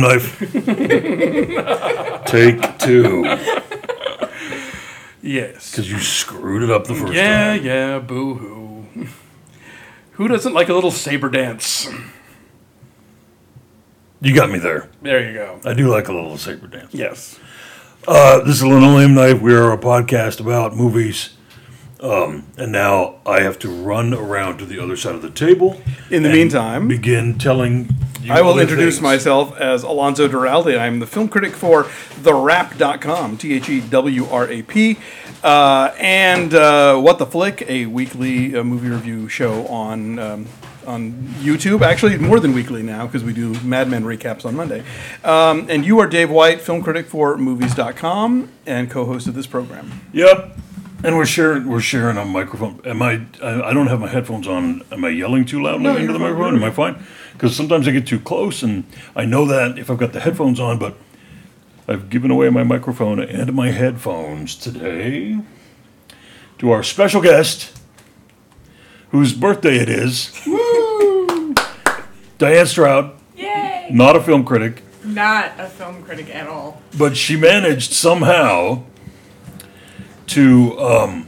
linoleum knife. Take 2. Yes. Because you screwed it up the first time. Yeah, boo-hoo. Who doesn't like a little saber dance? You got me there. There you go. I do like a little saber dance. Yes. This is Linoleum Knife. We are a podcast about movies. And now I have to run around to the other side of the table. In the meantime, begin telling you I will other introduce things. myself as Alonzo Duralde. I'm the film critic for TheWrap.com, TheWrap. And What the Flick, a weekly movie review show on YouTube. Actually, more than weekly now, because we do Mad Men recaps on Monday. And you are Dave White, film critic for Movies.com, and co-host of this program. Yep. And we're sharing a microphone. I don't have my headphones on. Am I yelling too loudly into the microphone? Am I fine? Because sometimes I get too close, and I know that if I've got the headphones on, but I've given away my microphone and my headphones today to our special guest, whose birthday it is. Woo! Diane Stroud. Yay! Not a film critic. Not a film critic at all. But she managed somehow to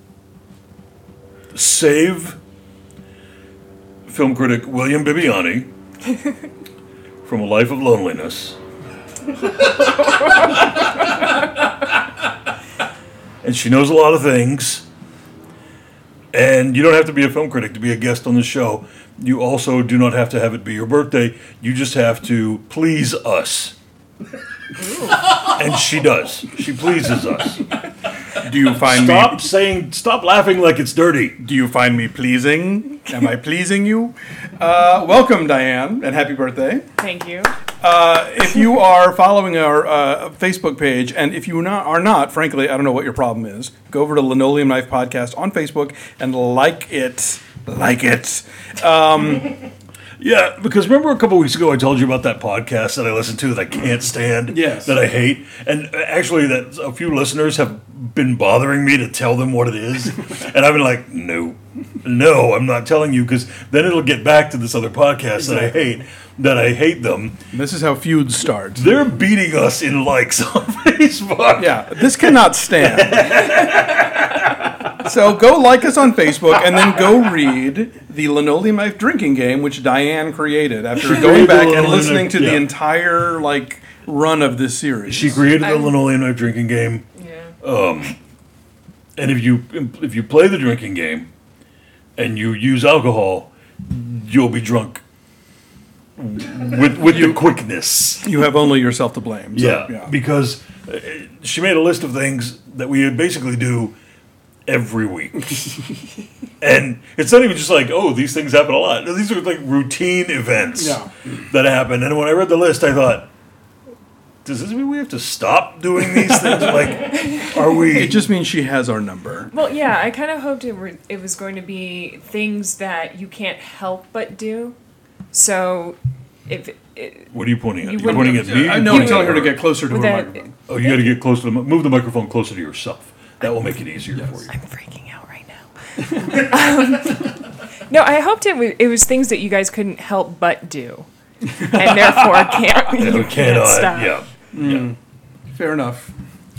save film critic William Bibbiani from a life of loneliness. And she knows a lot of things. And you don't have to be a film critic to be a guest on the show. You also do not have to have it be your birthday. You just have to please us. And she does. She pleases us. Do you find Stop laughing like it's dirty. Do you find me pleasing? Am I pleasing you? Welcome, Diane, and happy birthday. Thank you. If you are following our Facebook page, and if you are not, frankly, I don't know what your problem is, go over to Linoleum Knife Podcast on Facebook and like it. Like it. Yeah, because remember a couple weeks ago I told you about that podcast that I listened to that I can't stand, Yes. that I hate, and actually that a few listeners have been bothering me to tell them what it is, and I've been like, no, I'm not telling you, because then it'll get back to this other podcast that I hate them. This is how feuds start. They're beating us in likes on Facebook. Yeah, this cannot stand. So go like us on Facebook and then go read the Linoleum Knife drinking game, which Diane created after going back and listening to the entire run of this series. She created the Linoleum Knife drinking game. Yeah. And if you play the drinking game and you use alcohol, you'll be drunk with the quickness. You have only yourself to blame. So, Yeah, because she made a list of things that we would basically do every week. And it's not even just like, oh, these things happen a lot. No, these are like routine events that happen. And when I read the list, I thought, does this mean we have to stop doing these things? Like, are we... It just means she has our number. Well, yeah, I kind of hoped it was going to be things that you can't help but do. So, What are you pointing at? You You're pointing at me? I know, I'm telling her to get closer to her microphone. Oh, you got to get close to move the microphone closer to yourself. That will make it easier for you. I'm freaking out right now. No, I hoped it was things that you guys couldn't help but do, and therefore can't stop. Yeah. Fair enough.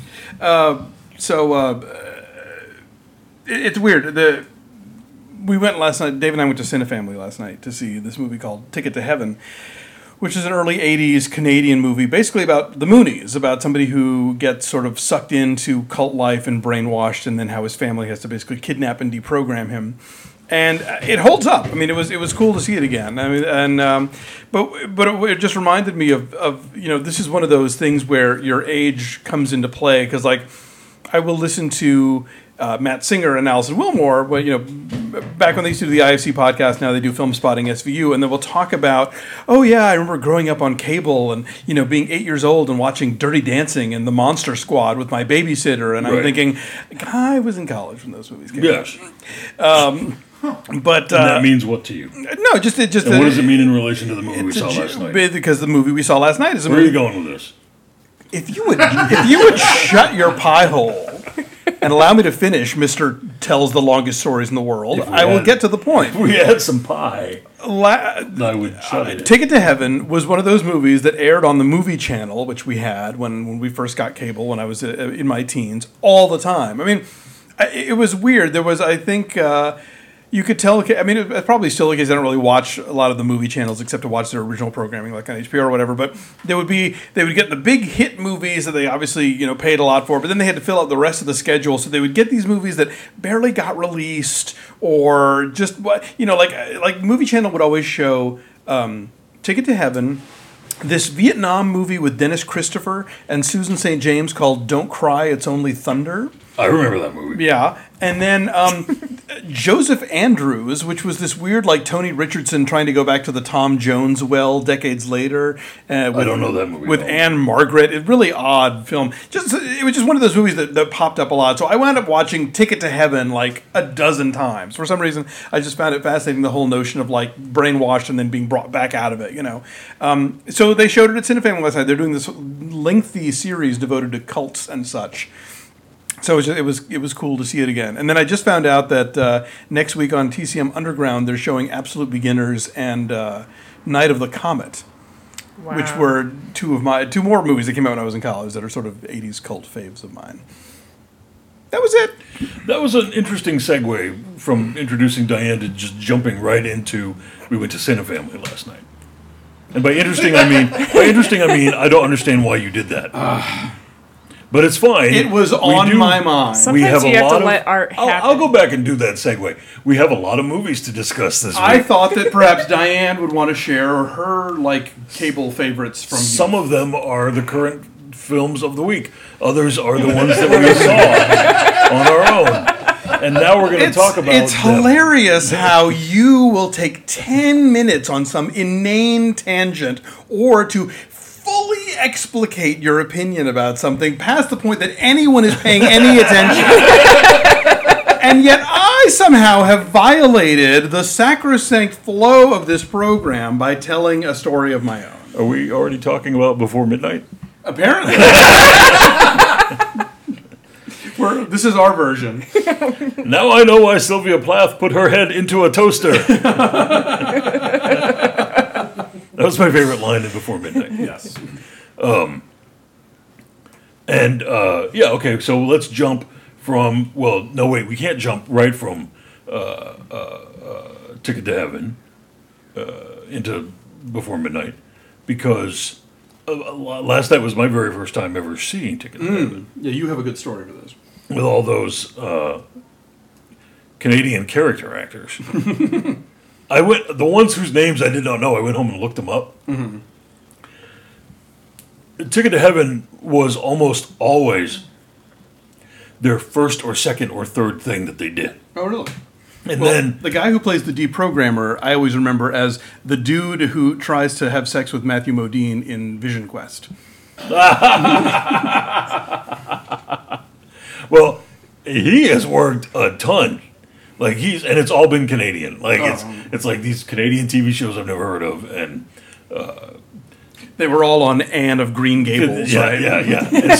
It's weird. We went last night. Dave and I went to Cinefamily last night to see this movie called Ticket to Heaven, which is an early 80s Canadian movie, basically about the Moonies, about somebody who gets sort of sucked into cult life and brainwashed, and then how his family has to basically kidnap and deprogram him. And it holds up. I mean, it was cool to see it again. I mean, but it just reminded me of this is one of those things where your age comes into play, because I will listen to Matt Singer and Alison Wilmore, back when they used to do the IFC podcast, now they do Film Spotting SVU, and then we'll talk about, oh yeah, I remember growing up on cable and, being 8 years old and watching Dirty Dancing and The Monster Squad with my babysitter, and I'm thinking, I was in college when those movies came out. But and that means what to you? No, just and what does it mean in relation to the movie we saw last night? Because the movie we saw last night is a Where movie. are you going with this? If you would shut your pie hole. and allow me to finish Mr. Tells the Longest Stories in the World, I will get to the point. We had some pie. I would shut it. Ticket to Heaven was one of those movies that aired on the movie channel, which we had when we first got cable when I was in my teens, all the time. I mean, it was weird. There was, I think... you could tell. I mean, it's probably still the case. I don't really watch a lot of the movie channels except to watch their original programming, like on HBO or whatever. But they would get the big hit movies that they obviously paid a lot for. But then they had to fill out the rest of the schedule, so they would get these movies that barely got released, or just like Movie Channel would always show Ticket to Heaven, this Vietnam movie with Dennis Christopher and Susan St. James called Don't Cry, It's Only Thunder. I remember that movie. Yeah. And then Joseph Andrews, which was this weird, like, Tony Richardson trying to go back to the Tom Jones well decades later. I don't know that movie. With Anne Margaret. A really odd film. It was just one of those movies that popped up a lot. So I wound up watching Ticket to Heaven like a dozen times. For some reason, I just found it fascinating, the whole notion of, like, brainwashed and then being brought back out of it, So they showed it at Cinefamily last night. They're doing this lengthy series devoted to cults and such. So it was cool to see it again. And then I just found out that next week on TCM Underground, they're showing Absolute Beginners and Night of the Comet, which were two more movies that came out when I was in college that are sort of 80s cult faves of mine. That was it. That was an interesting segue from introducing Diane to just jumping right into, we went to Cinefamily last night. And by interesting I mean I don't understand why you did that. But it's fine. It was on my mind. Sometimes you have to let art happen. I'll go back and do that segue. We have a lot of movies to discuss this week. I thought that perhaps Diane would want to share her cable favorites from you. Some of them are the current films of the week. Others are the ones that we saw on our own. And now we're going to talk about It's hilarious how you will take 10 minutes on some inane tangent or to fully explicate your opinion about something past the point that anyone is paying any attention. And yet I somehow have violated the sacrosanct flow of this program by telling a story of my own. Are we already talking about Before Midnight? Apparently. This is our version. Now I know why Sylvia Plath put her head into a toaster. That was my favorite line in Before Midnight. Yes. Okay, so let's jump from, we can't jump right from Ticket to Heaven into Before Midnight, because last night was my very first time ever seeing Ticket to Heaven. Yeah, you have a good story for this. With all those Canadian character actors. The ones whose names I did not know, I went home and looked them up. Mm-hmm. Ticket to Heaven was almost always their first or second or third thing that they did. Oh, really? And then the guy who plays the deprogrammer, I always remember as the dude who tries to have sex with Matthew Modine in Vision Quest. Well, he has worked a ton. And it's all been Canadian. It's like these Canadian TV shows I've never heard of, and they were all on Anne of Green Gables, right? Yeah. And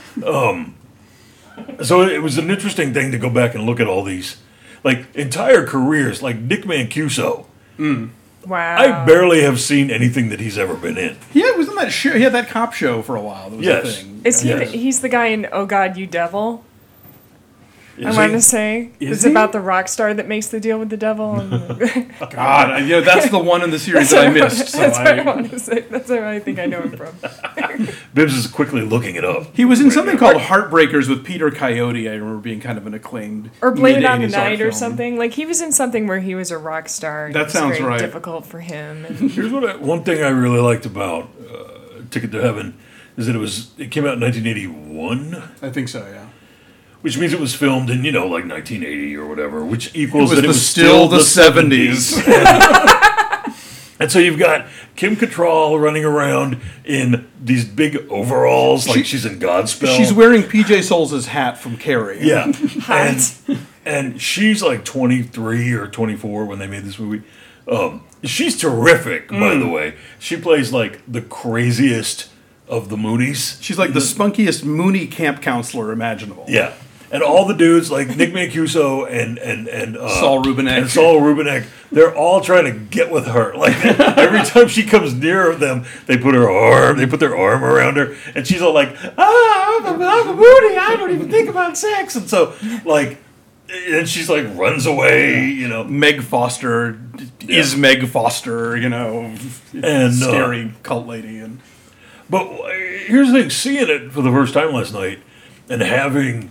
so it was an interesting thing to go back and look at all these, entire careers, like Nick Mancuso. Wow. I barely have seen anything that he's ever been in. Yeah, was in that show. He had that cop show for a while. That was a thing. Is he? Yes. He's the guy in Oh God, You Devil. I want to say it's about the rock star that makes the deal with the devil. God, that's the one in the series that I missed. That's what I want to say. That's what I think I know him from. Bibbs is quickly looking it up. He was in something called Heartbreakers with Peter Coyote. I remember being kind of an acclaimed or Blade on the Night or film. something. Like he was in something where he was a rock star. That sounds very right. Difficult for him. Here's one thing I really liked about Ticket to Heaven is that it came out in 1981. I think so. Yeah. Which means it was filmed in, 1980 or whatever, which equals it was still the 70s. And so you've got Kim Cattrall running around in these big overalls, she's in Godspell. She's wearing PJ Souls' hat from Carrie. Yeah. and she's like 23 or 24 when they made this movie. She's terrific, by the way. She plays the craziest of the Moonies. She's like the spunkiest Mooney camp counselor imaginable. Yeah. And all the dudes, like Nick Mancuso and Saul Rubinek, they're all trying to get with her. Like every time she comes near them, they put their arm around her, and she's all like, I'm a booty, I don't even think about sex. And so, like, and she's like runs away, Meg Foster is Meg Foster, and scary cult lady. But here's the thing: seeing it for the first time last night, and having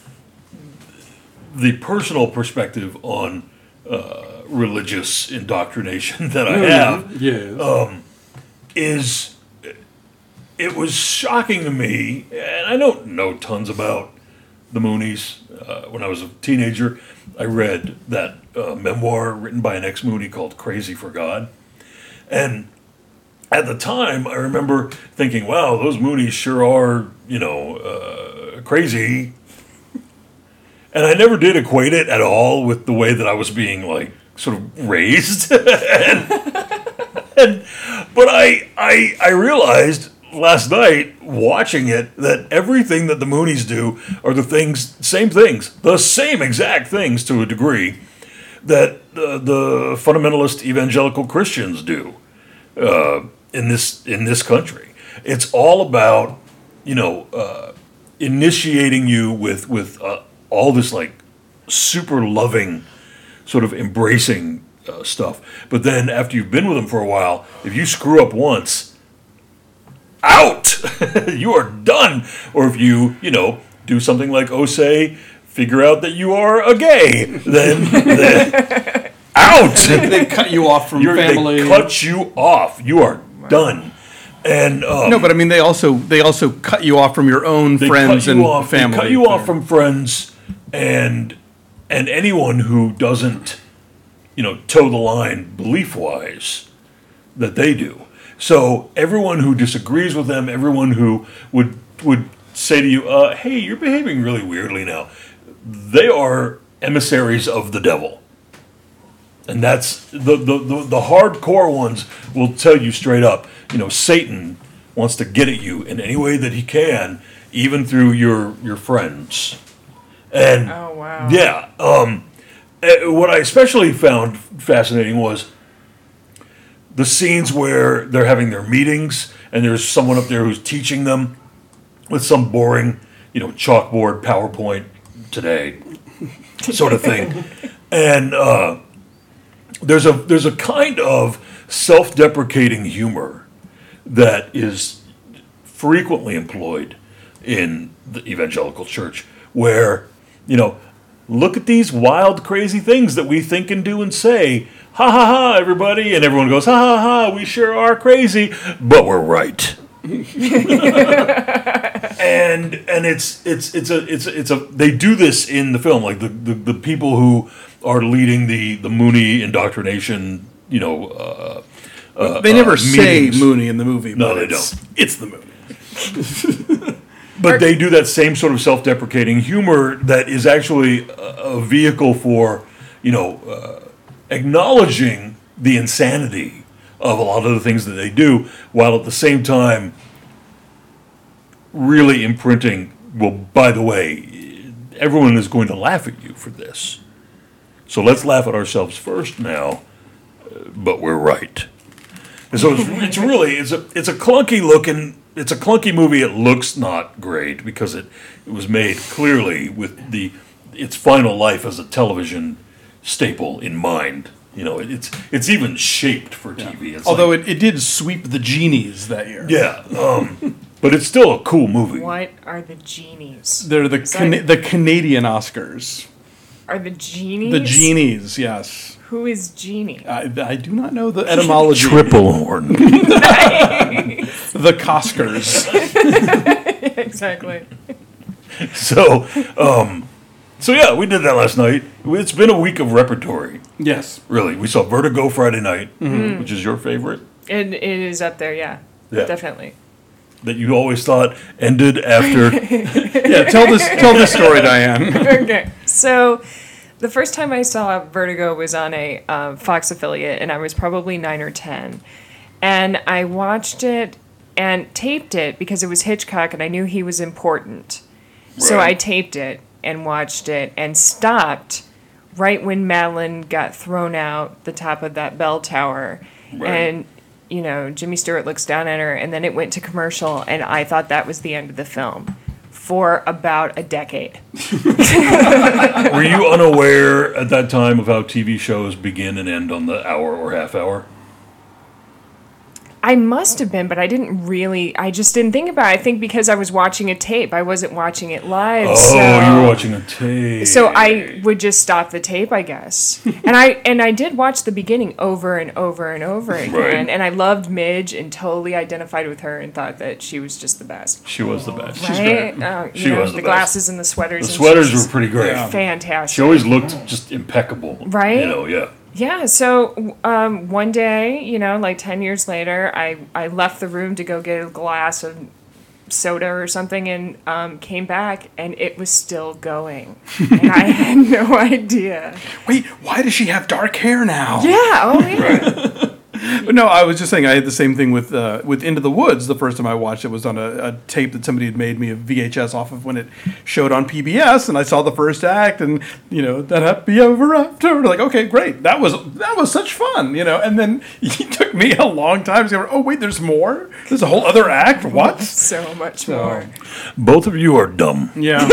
the personal perspective on religious indoctrination that I have, it was shocking to me, and I don't know tons about the Moonies. When I was a teenager, I read that memoir written by an ex-Moonie called Crazy for God. And at the time, I remember thinking, wow, those Moonies sure are, crazy. And I never did equate it at all with the way that I was being, like, sort of raised. But I realized last night, watching it, that everything that the Moonies do are the same exact things to a degree that the fundamentalist evangelical Christians do in this country. It's all about initiating you with all this like super loving, sort of embracing stuff. But then after you've been with them for a while, if you screw up once, out, you are done. Or if you do something like Osei, figure out that you are a gay, then out. They cut you off from family. They cut you off. You are done. And no, but I mean, they also cut you off from your own friends and family. They cut you off from friends and anyone who doesn't, toe the line belief-wise that they do. So everyone who disagrees with them, everyone who would say to you, "Hey, you're behaving really weirdly now," they are emissaries of the devil. And that's the hardcore ones will tell you straight up, Satan wants to get at you in any way that he can, even through your friends. And oh wow. Yeah. What I especially found fascinating was the scenes where they're having their meetings and there's someone up there who's teaching them with some boring, chalkboard, PowerPoint today sort of thing. And there's a kind of self-deprecating humor that is frequently employed in the evangelical church, where, look at these wild, crazy things that we think and do and say. Ha ha ha, everybody, and everyone goes, ha ha ha, we sure are crazy, but we're right. and it's a they do this in the film, like the people who are leading the Moonie indoctrination, they never say Moonie in the movie. No, they don't. It's the Moonie. But they do that same sort of self-deprecating humor that is actually a vehicle for, acknowledging the insanity of a lot of the things that they do, while at the same time really imprinting, well, by the way, everyone is going to laugh at you for this. So let's laugh at ourselves first now, but we're right. And so it's a clunky movie. It looks not great because it was made clearly with its final life as a television staple in mind. It's even shaped for TV. Yeah. Although it did sweep the Genies that year. Yeah, but it's still a cool movie. What are the Genies? They're the Canadian Oscars. Are the Genies? The Genies, yes. Who is Genie? I do not know the etymology. Triple horn. Nice. The Coscars. Exactly. So yeah, we did that last night. It's been a week of repertory. Yes. Really. We saw Vertigo Friday night, which is your favorite. It is up there, yeah. Definitely. That you always thought ended after. Yeah, tell this story, Diane. Okay. So the first time I saw Vertigo was on a Fox affiliate, and I was probably 9 or 10. And I watched it and taped it because it was Hitchcock, and I knew he was important. Right. So I taped it. and watched it and stopped right when Madeline got thrown out the top of that bell tower. Right. And, you know, Jimmy Stewart looks down at her, and then it went to commercial, and I thought that was the end of the film for about a decade. Were you unaware at that time of how TV shows begin and end on the hour or half hour? I must have been, but I just didn't think about it. I think because I was watching a tape, I wasn't watching it live. Oh, you were watching a tape. So I would just stop the tape, I guess. And I did watch the beginning over and over and over again. Right. And I loved Midge and totally identified with her and thought that she was just the best. She was the best. Right? She was the the best. glasses and the sweaters. The and sweaters she's were pretty great. fantastic. She always looked just impeccable. Right? You know, yeah. Yeah, so one day, you know, like 10 years later, I left the room to go get a glass of soda or something and came back and it was still going. And I had no idea. Wait, why does she have dark hair now? Yeah, oh yeah. No, I was just saying I had the same thing with Into the Woods. The first time I watched it was on a tape that somebody had made me a VHS off of when it showed on PBS, and I saw the first act, and you know that happy ever after. Like, okay, great, that was such fun, you know. And then it took me a long time to go, oh wait, there's more. There's a whole other act. What? So much more. Both of you are dumb. Yeah.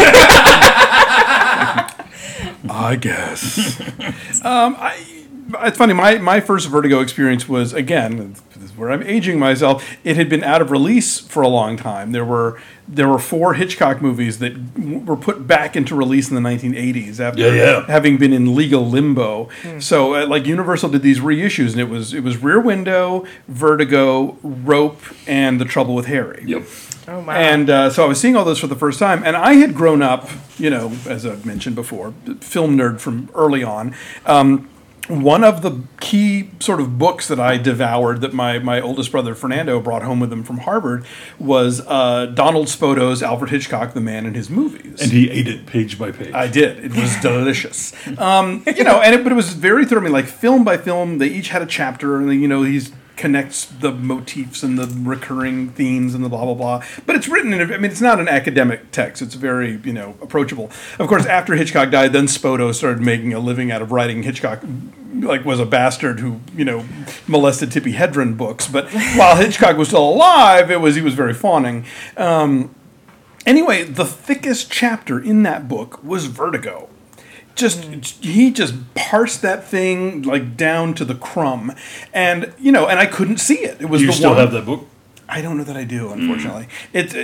I guess. It's funny. My first Vertigo experience was, again, this is where I'm aging myself. It had been out of release for a long time. There were 4 Hitchcock movies that were put back into release in the 1980s after having been in legal limbo. So, like Universal did these reissues, and it was Rear Window, Vertigo, Rope, and The Trouble with Harry. Yep. Oh my. And so I was seeing all those for the first time, and I had grown up, you know, as I've mentioned before, film nerd from early on. One of the key sort of books that I devoured that my oldest brother Fernando brought home with him from Harvard was Donald Spoto's Alfred Hitchcock, The Man and His Movies. And he ate it page by page. I did. It was delicious. You know, but it was very thorough. I mean, like film by film, they each had a chapter, and you know, he's connects the motifs and the recurring themes and the blah, blah, blah. But it's written it's not an academic text. It's very, you know, approachable. Of course, after Hitchcock died, then Spoto started making a living out of writing Hitchcock, like was a bastard who, you know, molested Tippi Hedren books. But while Hitchcock was still alive, he was very fawning. Anyway, the thickest chapter in that book was Vertigo. He just parsed that thing like down to the crumb, and you know, and I couldn't see it. It was. Do you still have that book? I don't know that I do, unfortunately. It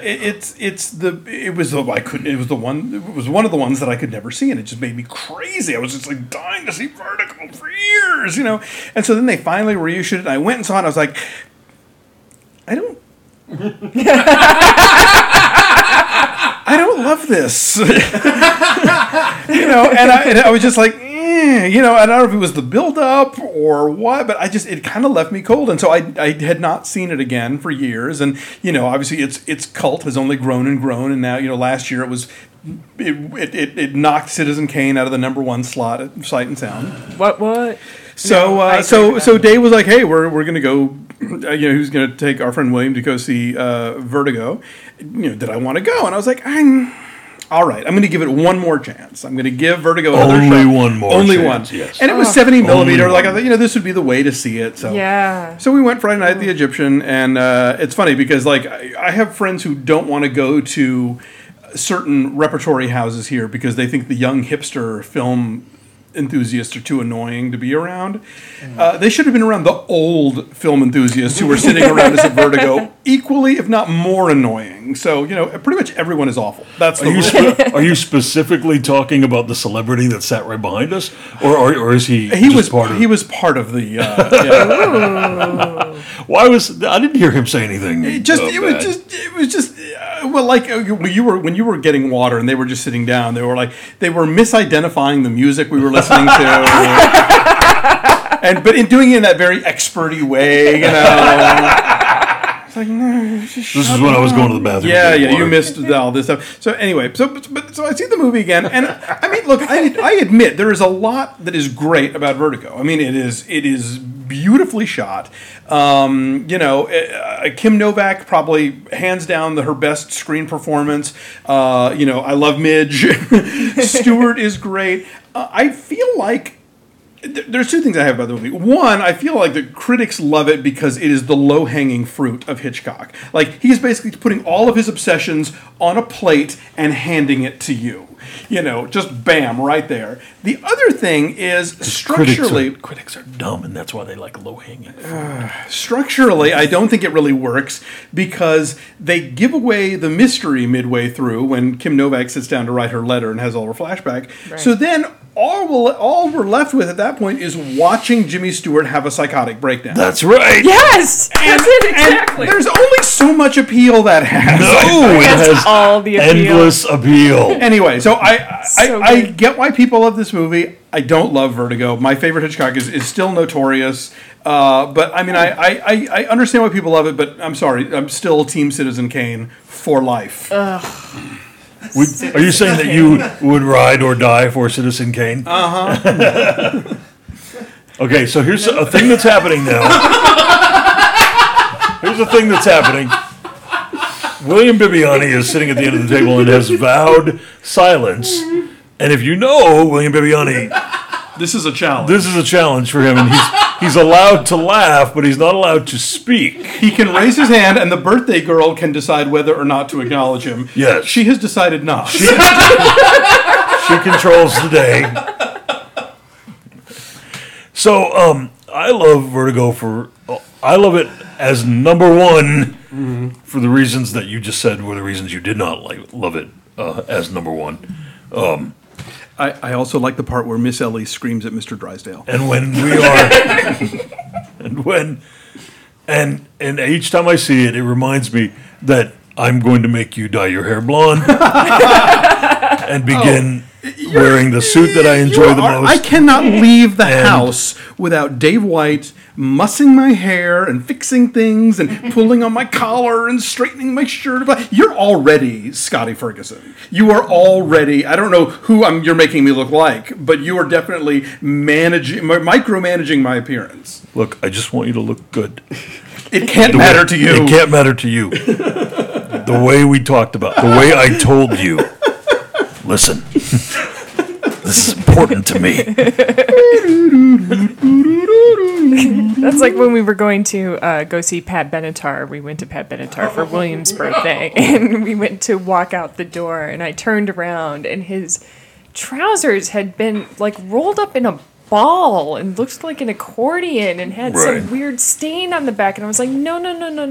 was one of the ones that I could never see, and it just made me crazy. I was just like dying to see Vertigo for years, you know. And so then they finally reissued it, and I went and saw it, and I was like, I don't love this. You know, and I was just like, you know, I don't know if it was the build-up or what, but it kind of left me cold. And so I had not seen it again for years. And, you know, obviously its cult has only grown and grown. And now, you know, last year it knocked Citizen Kane out of the #1 slot at Sight and Sound. What? So so Dave was like, hey, we're going to go, you know, he was going to take our friend William to go see Vertigo. You know, did I want to go? And I was like, all right, I'm going to give it one more chance. I'm going to give Vertigo another shot. Only one. Yes. And it was 70 millimeter. Like I thought, you know, this would be the way to see it. So yeah. So we went Friday night at the Egyptian, and it's funny because like I have friends who don't want to go to certain repertory houses here because they think the young hipster film enthusiasts are too annoying to be around. They should have been around the old film enthusiasts who were sitting around us at Vertigo, equally, if not more annoying. So, you know, pretty much everyone is awful. That's the Are you specifically talking about the celebrity that sat right behind us, or is he? He was part of the. Yeah. Why was I didn't hear him say anything. It was just. Well, like when you were getting water and they were just sitting down, they were misidentifying the music we were listening to, but in doing it in that very experty way, you know. It's like, no, this is when I was going to the bathroom. Yeah, you missed all this stuff. So anyway, so I see the movie again, and I mean, look, I admit there is a lot that is great about Vertigo. I mean, it is beautifully shot. Kim Novak probably hands down her best screen performance. I love Midge. Stewart is great. I feel like there's two things I have about the movie. One, I feel like the critics love it because it is the low-hanging fruit of Hitchcock. Like, he's basically putting all of his obsessions on a plate and handing it to you. Just bam, right there. The other thing is, structurally... Critics are dumb, and that's why they like low-hanging fruit. Structurally, I don't think it really works because they give away the mystery midway through when Kim Novak sits down to write her letter and has all her flashback. Right. So then all we're left with at that point is watching Jimmy Stewart have a psychotic breakdown. That's right. Yes! That's it, exactly. And there's only so much appeal that has. No, it has all the appeal. Endless appeal. Anyway, so I get why people love this movie. I don't love Vertigo. My favorite Hitchcock is still Notorious. But I mean, I understand why people love it, but I'm sorry. I'm still Team Citizen Kane for life. Are you saying that you would ride or die for Citizen Kane? Uh-huh. Okay, so here's a thing that's happening now. Here's a thing that's happening. William Bibiani is sitting at the end of the table and has vowed silence. And if you know William Bibiani... This is a challenge. This is a challenge for him, and he's allowed to laugh, but he's not allowed to speak. He can raise his hand, and the birthday girl can decide whether or not to acknowledge him. Yes. She has decided not. She controls the day. So, I love Vertigo I love it as number one for the reasons that you just said were the reasons you did not love it as number one. I also like the part where Miss Ellie screams at Mr. Drysdale. And when we are, and each time I see it, it reminds me that I'm going to make you dye your hair blonde and begin wearing the suit that I enjoy the most. I cannot leave the house without Dave White mussing my hair and fixing things and pulling on my collar and straightening my shirt. You're already Scotty Ferguson. You are already, I don't know who you're making me look like, but you are definitely micromanaging my appearance. Look, I just want you to look good. It can't matter to you. It can't matter to you. The way we talked about, the way I told you. Listen, this is important to me. That's like when we were going to go see Pat Benatar. We went to Pat Benatar for William's birthday, and we went to walk out the door, and I turned around, and his trousers had been like rolled up in a ball and looked like an accordion and had some weird stain on the back, and I was like, no.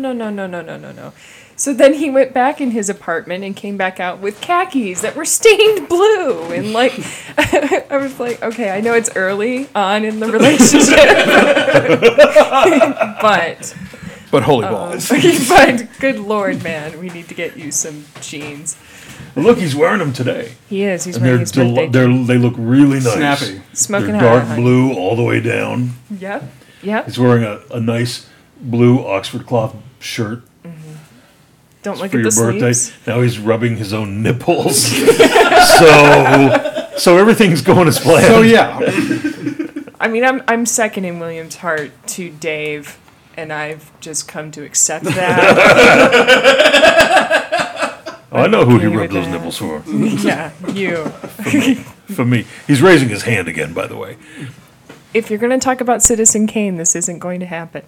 So then he went back in his apartment and came back out with khakis that were stained blue. And like, I was like, okay, I know it's early on in the relationship. but holy balls. But good Lord, man, we need to get you some jeans. Well, look, he's wearing them today. He is. He's wearing his birthday. They look really nice. Snappy. Smoking they're hot. dark blue all the way down. Yep. He's wearing a nice blue Oxford cloth shirt. Don't look for at your the birthday. sleeves. Now he's rubbing his own nipples. so everything's going as planned. So yeah. I mean, I'm seconding William's heart to Dave, and I've just come to accept that. I know who he rubbed those nipples for. Yeah, you. For me. He's raising his hand again, by the way. If you're going to talk about Citizen Kane, this isn't going to happen.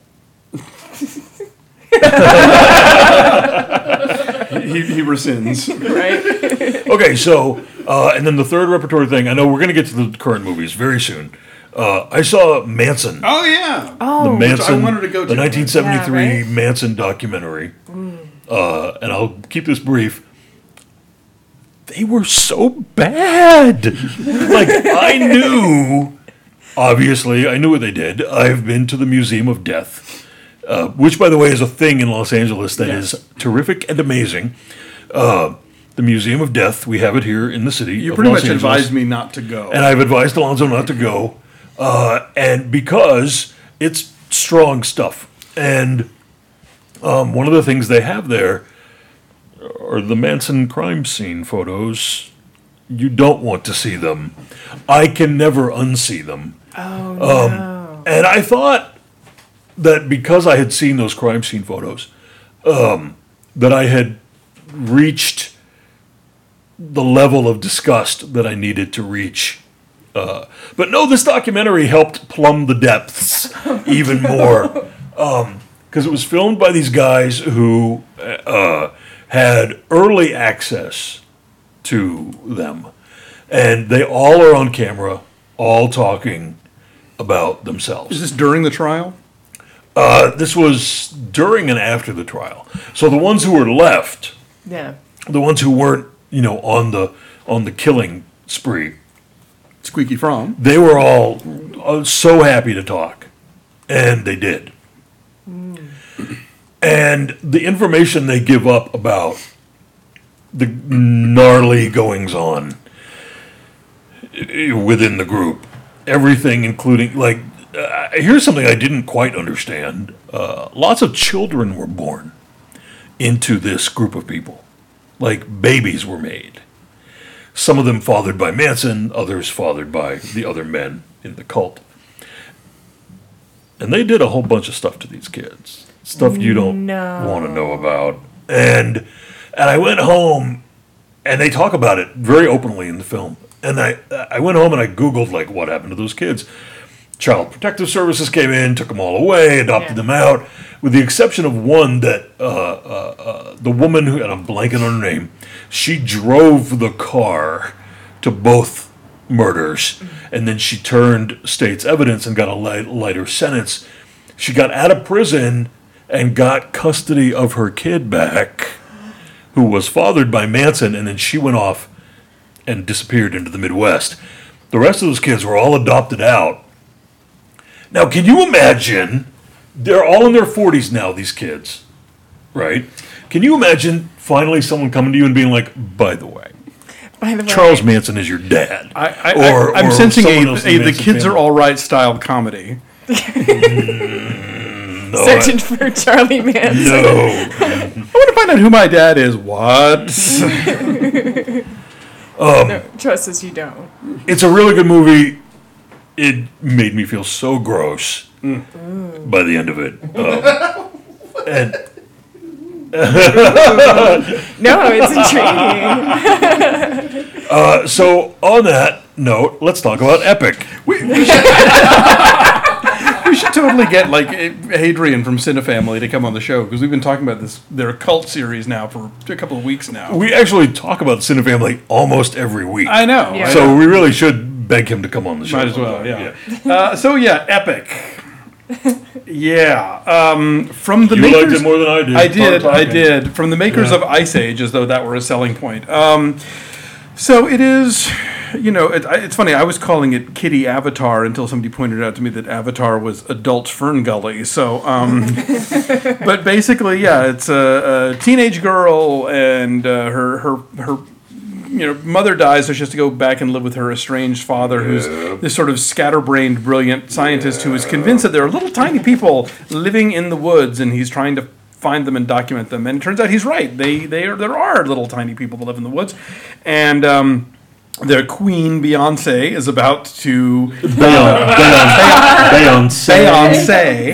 he rescinds. Right? Okay, so, and then the third repertory thing, I know we're going to get to the current movies very soon. I saw Manson. Oh, yeah. The Manson, I wanted to go to. The 1973 Yeah, right? Manson documentary. And I'll keep this brief. They were so bad. Like, I knew, obviously, I knew what they did. I've been to the Museum of Death. Which, by the way, is a thing in Los Angeles that is terrific and amazing. The Museum of Death, we have it here in the city. You of pretty Los much Angeles. advised me not to go. And I've advised Alonzo not to go. And because it's strong stuff. And one of the things they have there are the Manson crime scene photos. You don't want to see them. I can never unsee them. Oh, no. And I thought, that because I had seen those crime scene photos, that I had reached the level of disgust that I needed to reach. But no, this documentary helped plumb the depths even more. Because it was filmed by these guys who had early access to them. And they all are on camera, all talking about themselves. Is this during the trial? This was during and after the trial. So the ones who were left, Yeah. the ones who weren't, on the killing spree, Squeaky Fromm. they were all so happy to talk, and they did. And the information they give up about the gnarly goings on within the group, everything, including here's something I didn't quite understand. Lots of children were born into this group of people. Like babies were made. Some of them fathered by Manson, others fathered by the other men in the cult. And they did a whole bunch of stuff to these kids. Stuff you don't want to know about. And I went home, and they talk about it very openly in the film. And I went home and I Googled, what happened to those kids. Child Protective Services came in, took them all away, adopted them out, with the exception of one that the woman who, and I'm blanking on her name, she drove the car to both murders, and then she turned state's evidence and got a lighter sentence. She got out of prison and got custody of her kid back, who was fathered by Manson, and then she went off and disappeared into the Midwest. The rest of those kids were all adopted out. Now, can you imagine, they're all in their 40s now, these kids, right? Can you imagine finally someone coming to you and being like, by the way, Charles Manson is your dad? I'm sensing the kids are all right style comedy. No, Searching for Charlie Manson. No. I want to find out who my dad is. What? No, trust us, you don't. It's a really good movie. It made me feel so gross by the end of it. And No, it's intriguing. so on that note, let's talk about Epic. We should totally get Hadrian from Cinefamily to come on the show, because we've been talking about their cult series now for a couple of weeks now. We actually talk about Cinefamily almost every week. I know. Yeah. So we really should beg him to come on the show. Might as well, yeah. Epic. Yeah. From the You makers, liked it more than I did. I did. From the makers of Ice Age, as though that were a selling point. So it is, it's funny, I was calling it Kiddie Avatar until somebody pointed out to me that Avatar was Adult Fern Gully. So, but basically, yeah, it's a teenage girl, and her mother dies, so she has to go back and live with her estranged father, who's this sort of scatterbrained, brilliant scientist who is convinced that there are little tiny people living in the woods, and he's trying to find them and document them. And it turns out he's right. There are little tiny people that live in the woods, and their queen Beyonce is about to Beyonce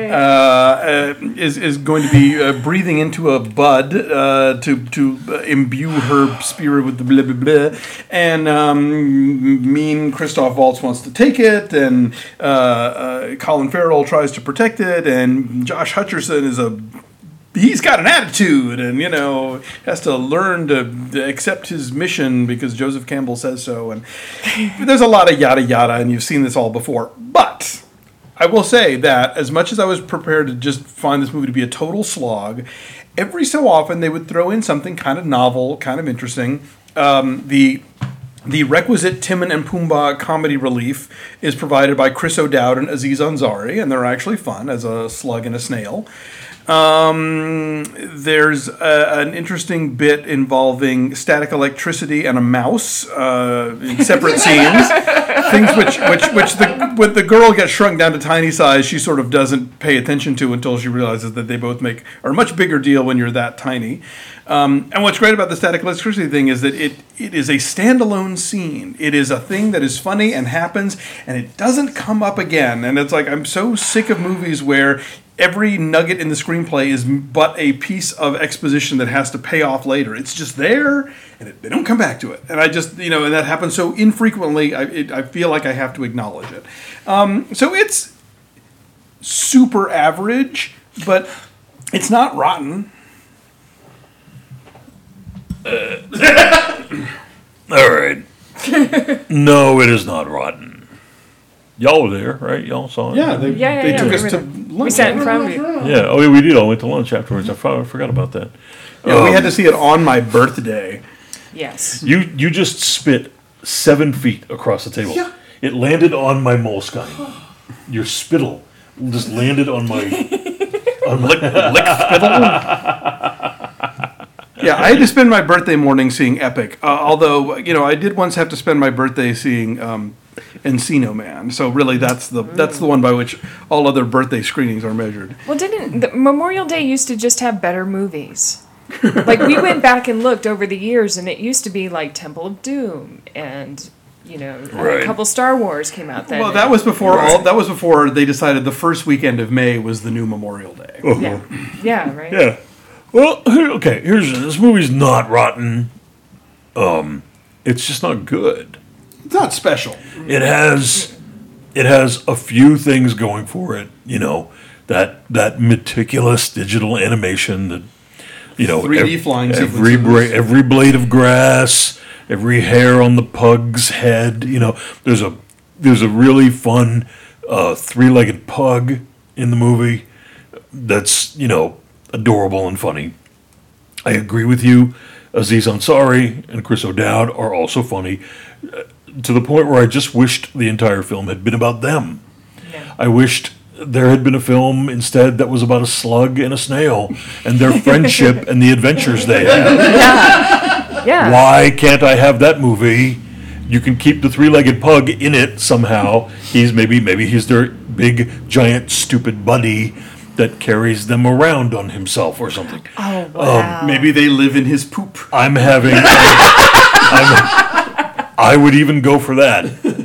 is going to be breathing into a bud to imbue her spirit with the blah blah blah, and mean Christoph Waltz wants to take it, and Colin Farrell tries to protect it, and Josh Hutcherson he's got an attitude, and has to learn to accept his mission because Joseph Campbell says so, and there's a lot of yada yada, and you've seen this all before. But I will say that as much as I was prepared to just find this movie to be a total slog, every so often they would throw in something kind of novel, kind of interesting. The requisite Timon and Pumbaa comedy relief is provided by Chris O'Dowd and Aziz Ansari, and they're actually fun as a slug and a snail. There's an interesting bit involving static electricity and a mouse in separate scenes. Things when the girl gets shrunk down to tiny size, she sort of doesn't pay attention to until she realizes that they both are a much bigger deal when you're that tiny. And what's great about the static electricity thing is that it is a standalone scene. It is a thing that is funny and happens, and it doesn't come up again. And it's like, I'm so sick of movies where every nugget in the screenplay is but a piece of exposition that has to pay off later. It's just there, and they don't come back to it. And I just, and that happens so infrequently, I feel like I have to acknowledge it. So it's super average, but it's not rotten. All right. No, it is not rotten. Y'all were there, right? Y'all saw it? Yeah, they took us to lunch. We sat in front of you. Yeah. Oh, yeah, we did. I went to lunch afterwards. I forgot about that. Yeah, we had to see it on my birthday. Yes. You just spit 7 feet across the table. Yeah. It landed on my moleskine. Your spittle just landed on my Lick spittle. Yeah, I had to spend my birthday morning seeing Epic. Although, I did once have to spend my birthday seeing Encino Man. So really, that's the one by which all other birthday screenings are measured. Well, Memorial Day used to just have better movies? Like, we went back and looked over the years, and it used to be like Temple of Doom, and Right. a couple Star Wars came out then. Well, that was before that was before they decided the first weekend of May was the new Memorial Day. Yeah, right. Yeah. Well, okay. This movie's not rotten. It's just not good. It's not special. It has a few things going for it. That meticulous digital animation. That 3D flying every sequences. every blade of grass, every hair on the pug's head. There's a really fun 3-legged pug in the movie. That's adorable and funny. I agree with you. Aziz Ansari and Chris O'Dowd are also funny, to the point where I just wished the entire film had been about them. Yeah. I wished there had been a film instead that was about a slug and a snail and their friendship and the adventures they had. Yeah. Why can't I have that movie? You can keep the 3-legged pug in it somehow. Maybe he's their big, giant, stupid buddy that carries them around on himself or something. Oh, wow. Maybe they live in his poop. I would even go for that.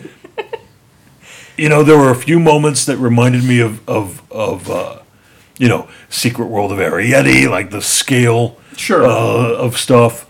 There were a few moments that reminded me of Secret World of Arrietty, like the scale of stuff.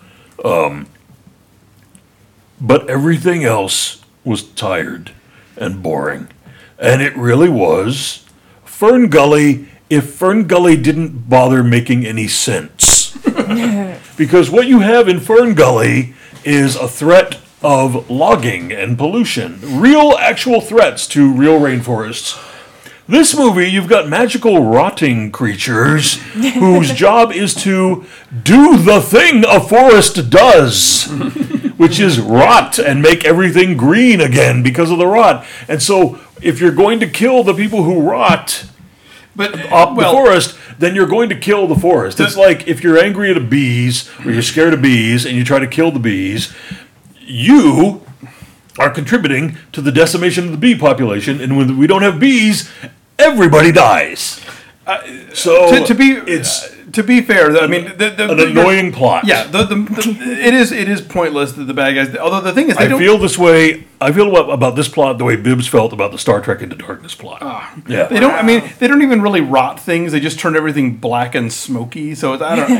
But everything else was tired and boring. And it really was Fern Gully if Fern Gully didn't bother making any sense. Because what you have in Fern Gully is a threat of logging and pollution. Real, actual threats to real rainforests. This movie, you've got magical rotting creatures whose job is to do the thing a forest does, which is rot and make everything green again because of the rot. And so, if you're going to kill the people who rot the forest, then you're going to kill the forest. It's like if you're angry at bees, or you're scared of bees, and you try to kill the bees, you are contributing to the decimation of the bee population, and when we don't have bees, everybody dies. To be fair, I mean, an annoying plot. Yeah, it is pointless that the bad guys. Although the thing is, I feel this way. I feel about this plot the way Bibbs felt about the Star Trek Into Darkness plot. Yeah, they don't. I mean, they don't even really rot things. They just turn everything black and smoky. So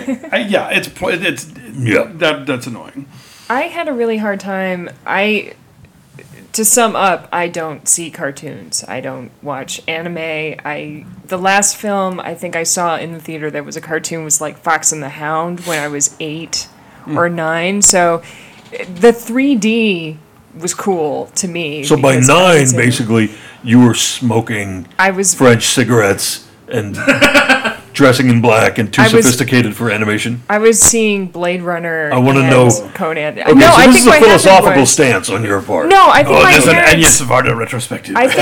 that's annoying. I had a really hard time. To sum up, I don't see cartoons. I don't watch anime. The last film I think I saw in the theater that was a cartoon was like Fox and the Hound when I was 8 or 9. So the 3D was cool to me. So by 9, basically, you were smoking French cigarettes and dressing in black and too sophisticated for animation. I was seeing Blade Runner. I want to know. Conan. Okay, no, so I this think is a philosophical stance on your part. No, I think my parents. There's an Agnes Varda retrospective. I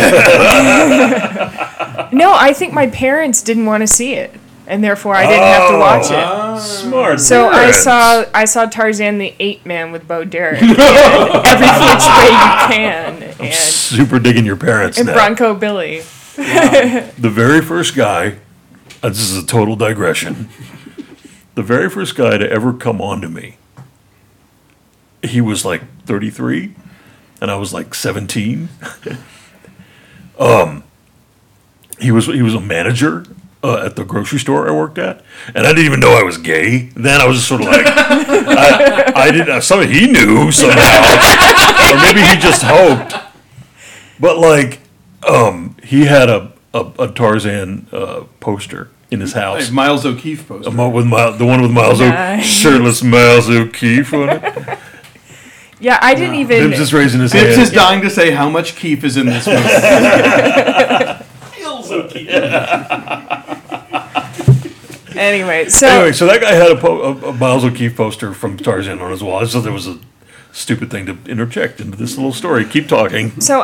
think my parents didn't want to see it, and therefore I didn't have to watch it. Smart. So parents. I saw Tarzan the Ape Man with Bo Derek, and every which way you can, and super digging your parents. And now. Bronco Billy. Wow. The very first guy. This is a total digression. the very first guy to ever come on to me, he was like 33, and I was like 17. He was a manager at the grocery store I worked at, and I didn't even know I was gay. Then I was just sort of like, I didn't. He knew somehow, or maybe he just hoped. But like, he had a Tarzan poster in his house. Like Miles O'Keefe poster. The one with Miles Nice. shirtless Miles O'Keefe on it. Yeah, I didn't even. Bibs just raising his Bibbs hand. is dying to say how much Keefe is in this movie. Anyway, so that guy had a Miles O'Keefe poster from Tarzan on his wall. I just thought there was a stupid thing to interject into this little story. Keep talking. So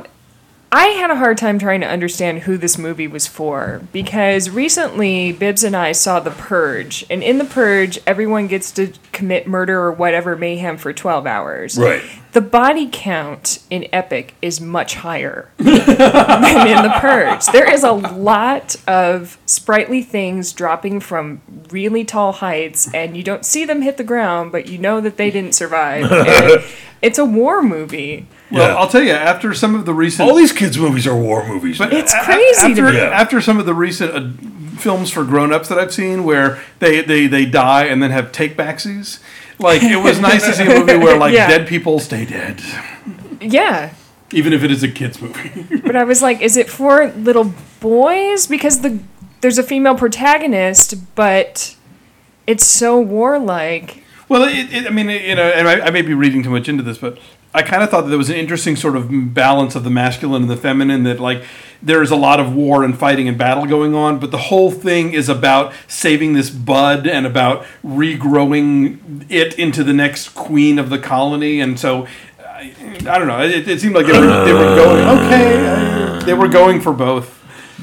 I had a hard time trying to understand who this movie was for, because recently Bibbs and I saw The Purge, and in The Purge, everyone gets to commit murder or whatever mayhem for 12 hours. Right. The body count in Epic is much higher than in The Purge. There is a lot of sprightly things dropping from really tall heights, and you don't see them hit the ground, but you know that they didn't survive. And it's a war movie. Well, Yeah. I'll tell you, after some of the recent... All these kids' movies are war movies. But It's crazy to after, me. after some of the recent films for grown-ups that I've seen where they die and then have take-backsies, like, it was nice to see a movie where, like, Yeah. dead people stay dead. Yeah. Even if it is a kid's movie. But I was like, is it for little boys? Because there's a female protagonist, but it's so warlike. Well, I mean, you know, and I may be reading too much into this, but I kind of thought that there was an interesting sort of balance of the masculine and the feminine, that, like, there is a lot of war and fighting and battle going on, but the whole thing is about saving this bud and about regrowing it into the next queen of the colony. And so, I don't know, it seemed like they were going, okay, they were going for both.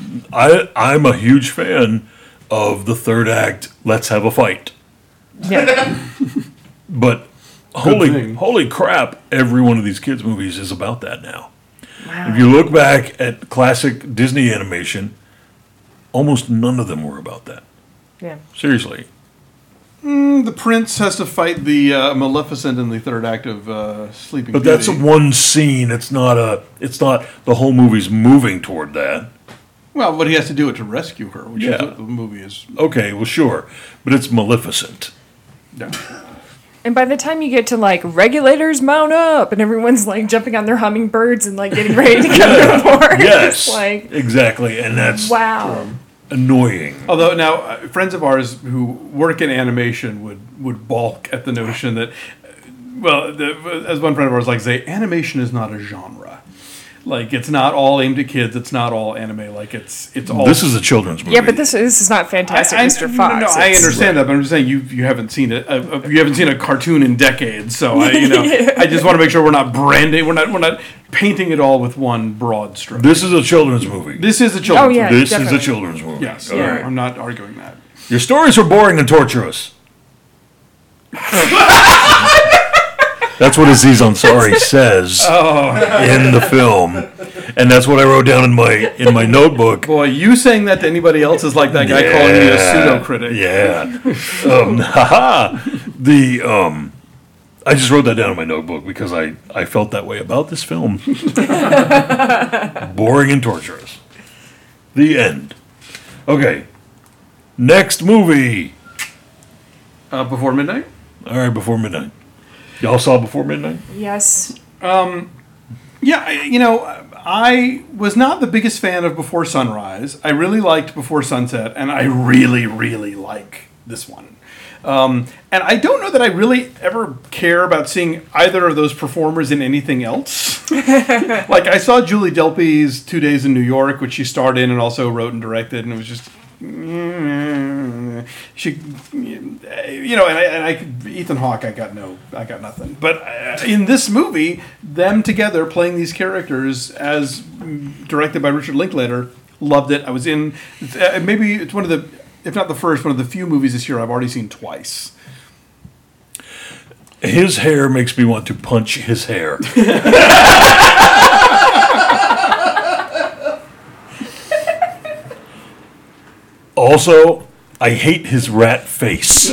I'm a huge fan of the third act, let's have a fight. Yeah. But thing. holy crap, every one of these kids' movies is about that now. Wow. If you look back at classic Disney animation, almost none of them were about that. Yeah. Seriously. The prince has to fight the Maleficent in the third act of Sleeping But Beauty. that's one scene. It's not the whole movie's moving toward that. Well, but he has to do it to rescue her, which is Yeah. what the movie is. Okay, well sure. But it's Maleficent. Yeah. And by the time you get to, like, regulators mount up, and everyone's, like, jumping on their hummingbirds and, like, getting ready to go to war. Yes. It's like, exactly. And that's wow. annoying. Although now, friends of ours who work in animation would balk at the notion that, as one friend of ours likes to say, animation is not a genre. Like, it's not all aimed at kids. It's not all anime. Like, it's all. This is a children's movie. Yeah, but this is not Fantastic Mr. Fox. No, I It's- understand that, but I'm just saying you haven't seen it. You haven't seen a cartoon in decades, so I just want to make sure we're not branding. We're not painting it all with one broad stroke. This is a children's movie. This is a children's. Oh, yeah. movie. This definitely. is a children's movie. Yes, All Yeah. right. I'm not arguing that. Your stories are boring and torturous. That's what Aziz Ansari says in the film, and that's what I wrote down in my notebook. Boy, you saying that to anybody else is like that guy calling you a pseudo critic. Yeah. I just wrote that down in my notebook because I felt that way about this film. Boring and torturous. The end. Okay. Next movie. Before Midnight. All right, Before Midnight. Y'all saw Before Midnight? Yes. Yeah, I was not the biggest fan of Before Sunrise. I really liked Before Sunset, and I really, really like this one. And I don't know that I really ever care about seeing either of those performers in anything else. Like, I saw Julie Delpy's 2 Days in New York, which she starred in and also wrote and directed, and it was just... She, and Ethan Hawke, I got nothing. But in this movie, them together playing these characters as directed by Richard Linklater, loved it. I was in, maybe it's one of the, if not the first, one of the few movies this year I've already seen twice. His hair makes me want to punch his hair. Also, I hate his rat face.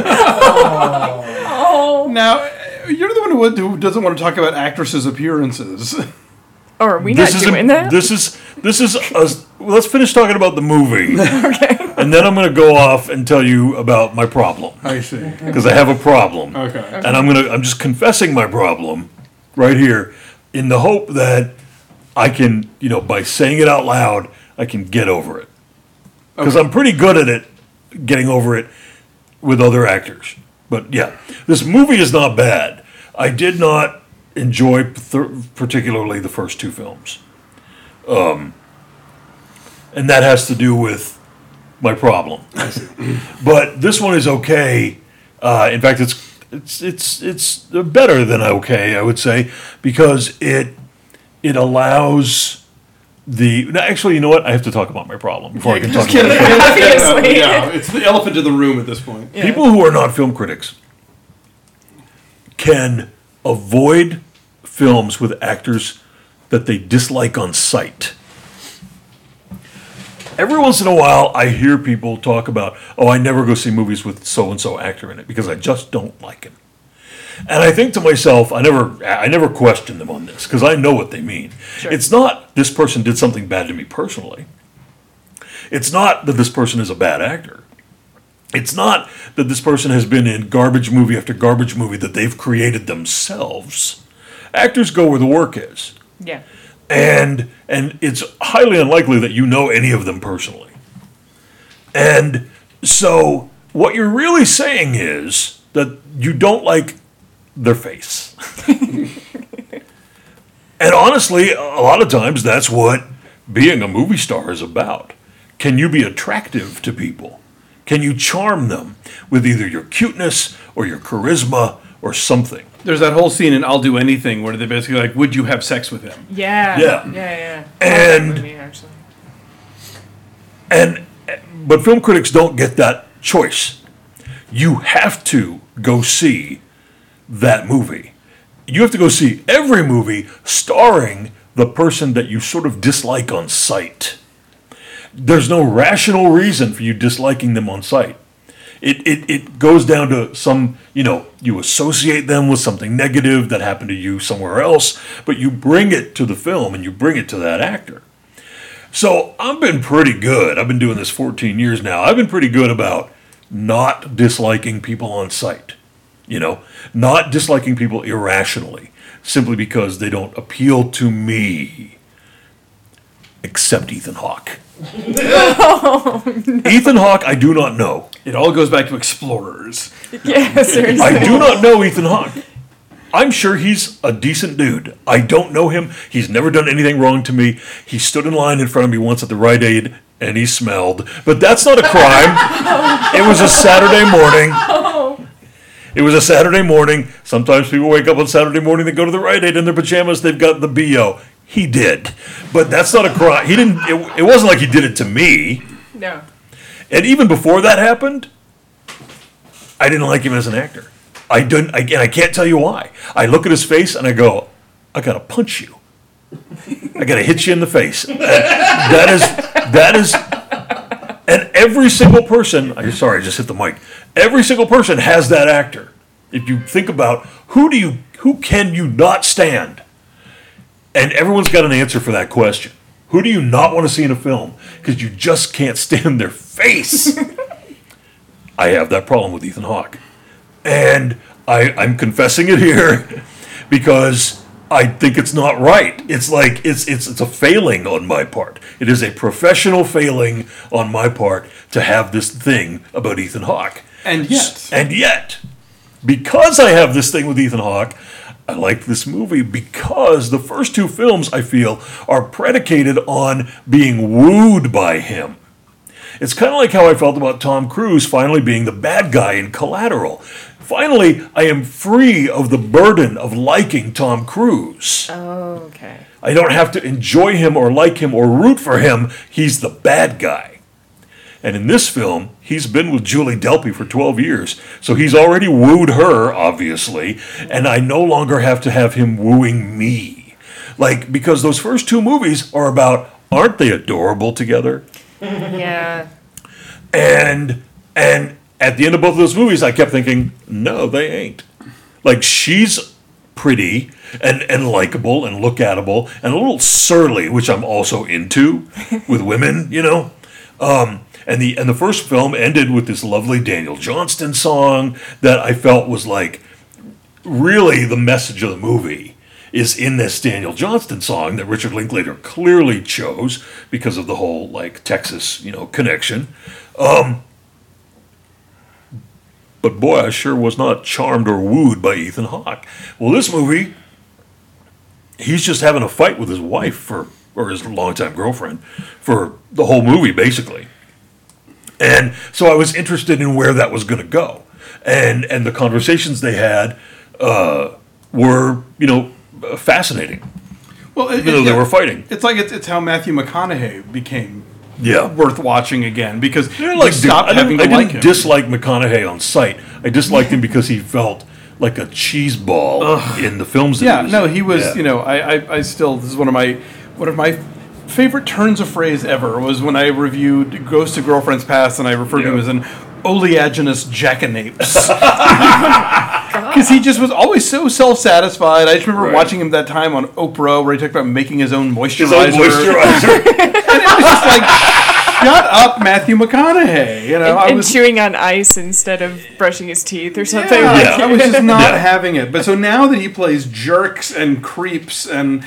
Now, you're the one who doesn't want to talk about actresses' appearances. Or are we not doing that? This is let's finish talking about the movie. Okay. And then I'm going to go off and tell you about my problem. I see. Because I have a problem. Okay. And I'm just confessing my problem right here in the hope that I can, by saying it out loud, I can get over it. Because I'm pretty good at it, getting over it with other actors. But yeah, this movie is not bad. I did not enjoy particularly the first two films. And that has to do with my problem. But this one is okay. In fact, it's better than okay, I would say, because it allows actually, you know what? I have to talk about my problem before I can talk about it. Obviously. Yeah, it's the elephant in the room at this point. Yeah. People who are not film critics can avoid films with actors that they dislike on sight. Every once in a while, I hear people talk about, I never go see movies with so-and-so actor in it because I just don't like him. And I think to myself, I never question them on this because I know what they mean. Sure. It's not this person did something bad to me personally. It's not that this person is a bad actor. It's not that this person has been in garbage movie after garbage movie that they've created themselves. Actors go where the work is. Yeah. And it's highly unlikely that you know any of them personally. And so what you're really saying is that you don't like their face. And honestly, a lot of times that's what being a movie star is about. Can you be attractive to people? Can you charm them with either your cuteness or your charisma or something? There's that whole scene in I'll Do Anything where they're basically like, would you have sex with him? Yeah. Yeah. Yeah. And- That movie, actually. But film critics don't get that choice. You have to go see that movie. You have to go see every movie starring the person that you sort of dislike on sight. There's no rational reason for you disliking them on sight. It goes down to some, you associate them with something negative that happened to you somewhere else, but you bring it to the film and you bring it to that actor. So I've been pretty good. I've been doing this 14 years now. I've been pretty good about not disliking people on sight. Not disliking people irrationally, simply because they don't appeal to me. Except Ethan Hawke. Ethan Hawke, I do not know. It all goes back to Explorers. Yeah, seriously. I do not know Ethan Hawke. I'm sure he's a decent dude. I don't know him. He's never done anything wrong to me. He stood in line in front of me once at the Rite Aid and he smelled. But that's not a crime. It was a Saturday morning. It was a Saturday morning. Sometimes people wake up on Saturday morning, they go to the Rite Aid in their pajamas, they've got the BO. He did. But that's not a crime. He didn't. It wasn't like he did it to me. No. And even before that happened, I didn't like him as an actor. I can't tell you why. I look at his face and I go, I gotta punch you. I gotta hit you in the face. That is. And every single person. Sorry, I just hit the mic. Every single person has that actor. If you think about who can you not stand? And everyone's got an answer for that question. Who do you not want to see in a film? Because you just can't stand their face. I have that problem with Ethan Hawke. And I'm confessing it here because I think it's not right. It's like it's a failing on my part. It is a professional failing on my part to have this thing about Ethan Hawke. And yet, because I have this thing with Ethan Hawke, I like this movie because the first two films, I feel, are predicated on being wooed by him. It's kind of like how I felt about Tom Cruise finally being the bad guy in Collateral. Finally, I am free of the burden of liking Tom Cruise. Oh, okay. I don't have to enjoy him or like him or root for him. He's the bad guy. And in this film, he's been with Julie Delpy for 12 years. So he's already wooed her, obviously. And I no longer have to have him wooing me. Because those first two movies are about, aren't they adorable together? Yeah. And And at the end of both of those movies, I kept thinking, no, they ain't. Like, she's pretty and likable and look-at-able and a little surly, which I'm also into with women, you know. And the first film ended with this lovely Daniel Johnston song that I felt was like really the message of the movie is in this Daniel Johnston song that Richard Linklater clearly chose because of the whole like Texas, you know, connection. But boy, I sure was not charmed or wooed by Ethan Hawke. Well, this movie, he's just having a fight with his wife or his longtime girlfriend for the whole movie, basically. And so I was interested in where that was going to go. And the conversations they had were, you know, fascinating. Well, even though they were fighting. It's like it's how Matthew McConaughey became yeah. worth watching again because I didn't him. dislike McConaughey on sight. I disliked him because he felt like a cheese ball in the films that he was. You know, I still, this is one of my favorite turns of phrase ever was when I reviewed Ghost of Girlfriend's Past and I referred to him as an oleaginous jackanapes. Because he just was always so self-satisfied. I just remember watching him that time on Oprah where he talked about making his own moisturizer. And it was just like, shut up, Matthew McConaughey. You know, and chewing on ice instead of brushing his teeth or something. Yeah, I was just not having it. But so now that he plays jerks and creeps and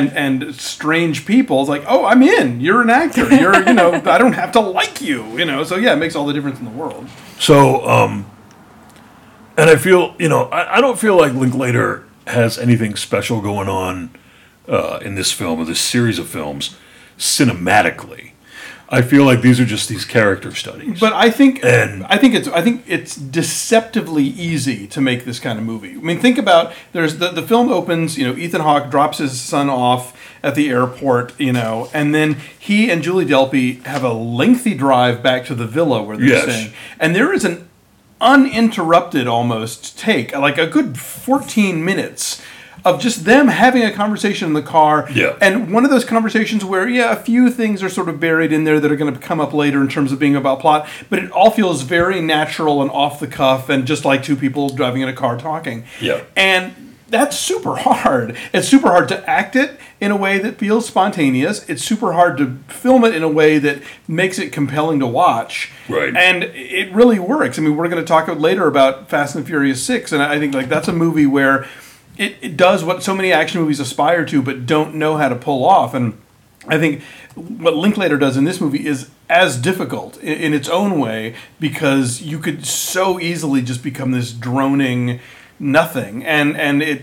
strange people, it's like, oh, I'm in. You're an actor. You're, you know, I don't have to like you. You know, so yeah, it makes all the difference in the world. So, and I feel, you know, I don't feel like Linklater has anything special going on in this film or this series of films cinematically. I feel like these are just these character studies. But I think it's deceptively easy to make this kind of movie. I mean, think about there's the film opens. You know, Ethan Hawke drops his son off at the airport. You know, and then he and Julie Delpy have a lengthy drive back to the villa where they're staying, and there is an uninterrupted almost take, like a good 14 minutes of just them having a conversation in the car. Yeah. And one of those conversations where, a few things are sort of buried in there that are going to come up later in terms of being about plot, but it all feels very natural and off the cuff and just like two people driving in a car talking. Yeah. And that's super hard. It's super hard to act it in a way that feels spontaneous. It's super hard to film it in a way that makes it compelling to watch. Right. And it really works. I mean, we're going to talk later about Fast and Furious 6, and I think like that's a movie where it does what so many action movies aspire to but don't know how to pull off. And I think what Linklater does in this movie is as difficult in its own way because you could so easily just become this droning nothing, and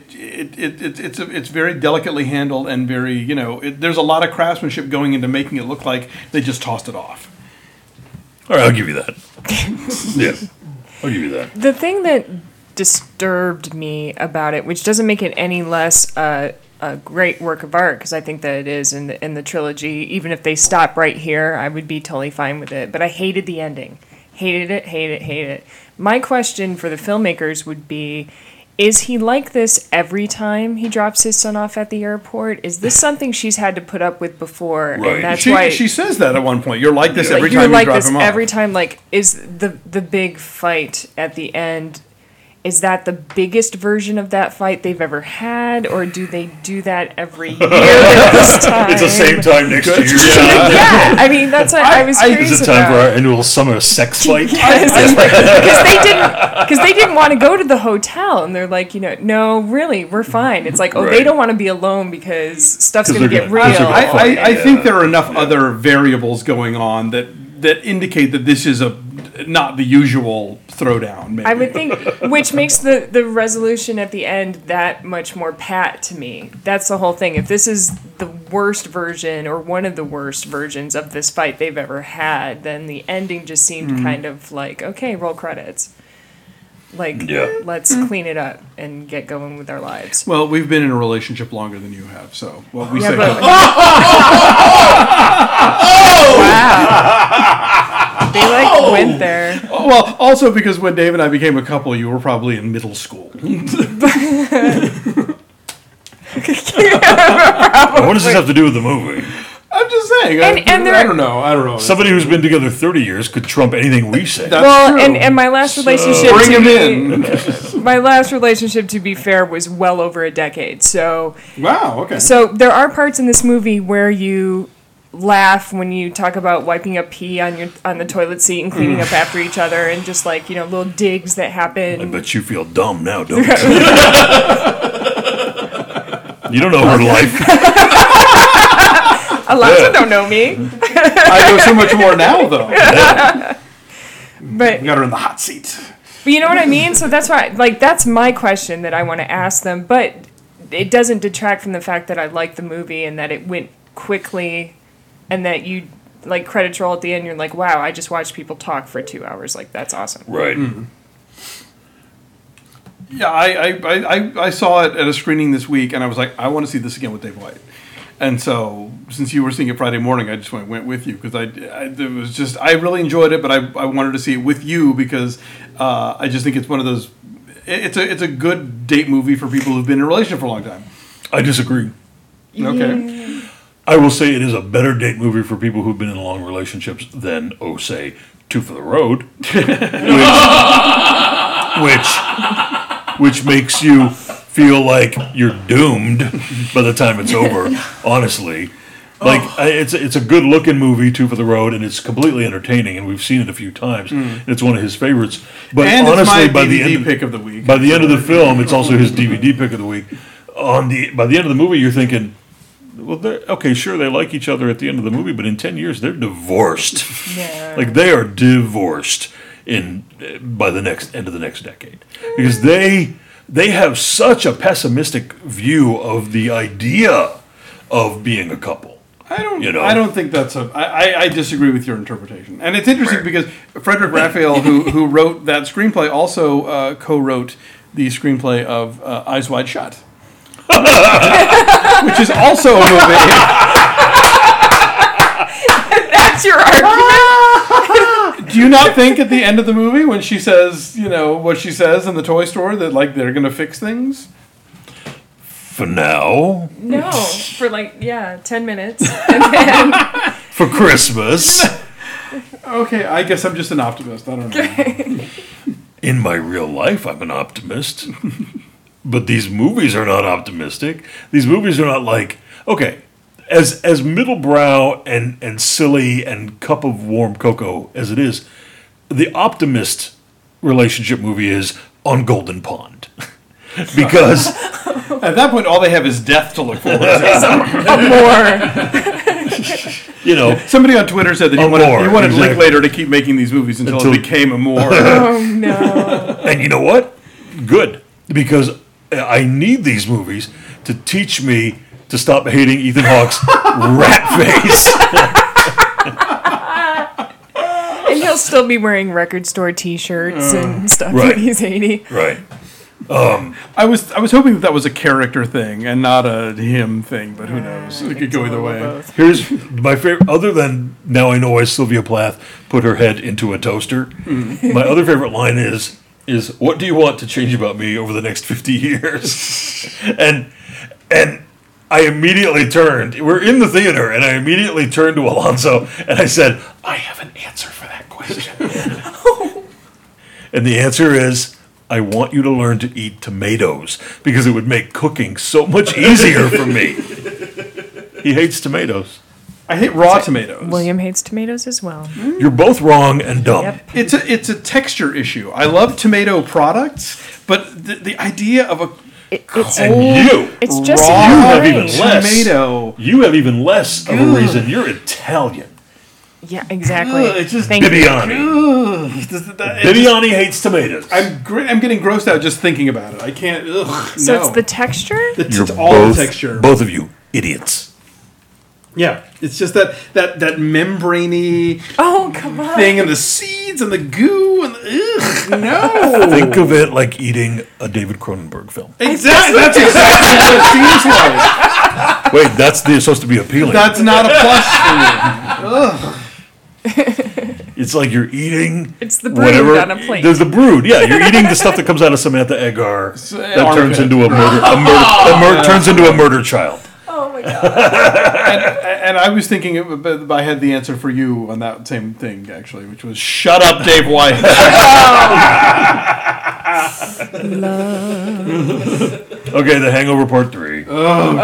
it's very delicately handled and very, you know, there's a lot of craftsmanship going into making it look like they just tossed it off. All right, I'll give you that. Yeah, I'll give you that. The thing that disturbed me about it, which doesn't make it any less a great work of art, because I think that it is in the trilogy. Even if they stop right here, I would be totally fine with it. But I hated the ending. Hated it. My question for the filmmakers would be, is he like this every time he drops his son off at the airport? Is this something she's had to put up with before? Right. And that's why she says that at one point. You're like this every time you're you like drop this him off. every time. Like, is the big fight at the end? Is that the biggest version of that fight they've ever had, or do they do that every year at this time? It's the same time next year. Yeah, I mean that's what I was curious Is it time for our annual summer sex fight? Yes, because they didn't want to go to the hotel, and they're like, you know, no, really, we're fine. It's like, they don't want to be alone because stuff's going to get real. I think there are enough other variables going on that indicate that this is not the usual throwdown, maybe. I would think, which makes the resolution at the end that much more pat to me. That's the whole thing. If this is the worst version or one of the worst versions of this fight they've ever had, then the ending just seemed kind of like, okay, roll credits. Like, let's clean it up and get going with our lives. Well, we've been in a relationship longer than you have, so what we say. Wow. They went there. Well, also because when Dave and I became a couple, you were probably in middle school. What does this have to do with the movie? I'm just saying. And I don't know. Somebody who's been together 30 years could trump anything we say. That's true. and my last relationship. Bring to him be- in. My last relationship, to be fair, was well over a decade. So Wow. Okay. So there are parts in this movie where you laugh when you talk about wiping up pee on the toilet seat and cleaning up after each other, and just like little digs that I happen. bet you feel dumb now, don't you? You don't know her life. Eliza don't know me, I know so much more now, though. but You got her in the hot seat. you know what I mean. So that's why, that's my question that I want to ask them. But it doesn't detract from the fact that I like the movie and that it went quickly, and that you credits roll at the end. You're like, wow, I just watched people talk for 2 hours. Like, that's awesome. Right. Yeah, I saw it at a screening this week, and I was like, I want to see this again with Dave White. And so, since you were seeing it Friday morning, I just went with you because I really enjoyed it, but I wanted to see it with you because I just think it's one of those. It's a good date movie for people who've been in a relationship for a long time. I disagree. Okay. I will say it is a better date movie for people who've been in long relationships than, say, Two for the Road, which makes you feel like you're doomed by the time it's over. Honestly, it's a good looking movie, Two for the Road, and it's completely entertaining, and we've seen it a few times. And it's one of his favorites. But And honestly, it's my by the DVD end pick of the week. by the end of the film, it's also his DVD pick of the week. By the end of the movie, you're thinking, well, okay, sure, they like each other at the end of the movie, but in 10 years, they're divorced. Yeah. Like, they are divorced by the end of the next decade. Because they have such a pessimistic view of the idea of being a couple. I don't think that's I disagree with your interpretation. And it's interesting because Frederick Raphael, who wrote that screenplay, also co-wrote the screenplay of Eyes Wide Shut. Which is also a movie. That's your argument. Do you not think at the end of the movie when she says, what she says in the toy store that they're going to fix things? For now. No, for 10 minutes, and then For Christmas. Okay, I guess I'm just an optimist. I don't know. In my real life, I'm an optimist. But these movies are not optimistic. These movies are not as middlebrow and silly and cup of warm cocoa as it is, the optimist relationship movie is On Golden Pond. Because At that point, all they have is death to look forward to. more. Somebody on Twitter said that he wanted exactly. Linklater to keep making these movies until it became a more. Oh no! And you know what? Good. Because I need these movies to teach me to stop hating Ethan Hawke's rat face. And he'll still be wearing record store T-shirts and stuff right. when he's 80. Right. I was hoping that was a character thing and not a him thing, but who knows? It could go either way. Here's my favorite, other than now I know why Sylvia Plath put her head into a toaster. My other favorite line is what do you want to change about me over the next 50 years? and I immediately turned. We're in the theater, and I immediately turned to Alonso, and I said, I have an answer for that question. And the answer is, I want you to learn to eat tomatoes, because it would make cooking so much easier for me. He hates tomatoes. I hate raw tomatoes. William hates tomatoes as well. You're both wrong and dumb. Yep. It's a texture issue. I love tomato products, but the idea of a It's just raw You have in even your less. brain. tomato. You have even less of a reason. You're Italian. Yeah, exactly. It's just Thank you. Bibiani. Bibiani hates tomatoes. I'm getting grossed out just thinking about it. I can't. Ugh, So no. it's the texture? It's You're all the texture. Both of you idiots. Yeah, it's just that membraney Oh, come on. thing and the seeds and the goo and no. Think of it like eating a David Cronenberg film. Exactly. That's exactly what it seems like. Wait, that's supposed to be appealing. That's not a plus for me. Ugh. It's like you're eating. It's the brood whatever. on a plate. There's the brood. Yeah, you're eating the stuff that comes out of Samantha Eggar that turns armpit. into a murder. Turns into a murder child. Oh, my God. And I was thinking, I had the answer for you on that same thing, actually, which was shut up, Dave White. Okay, The Hangover Part 3. Oh,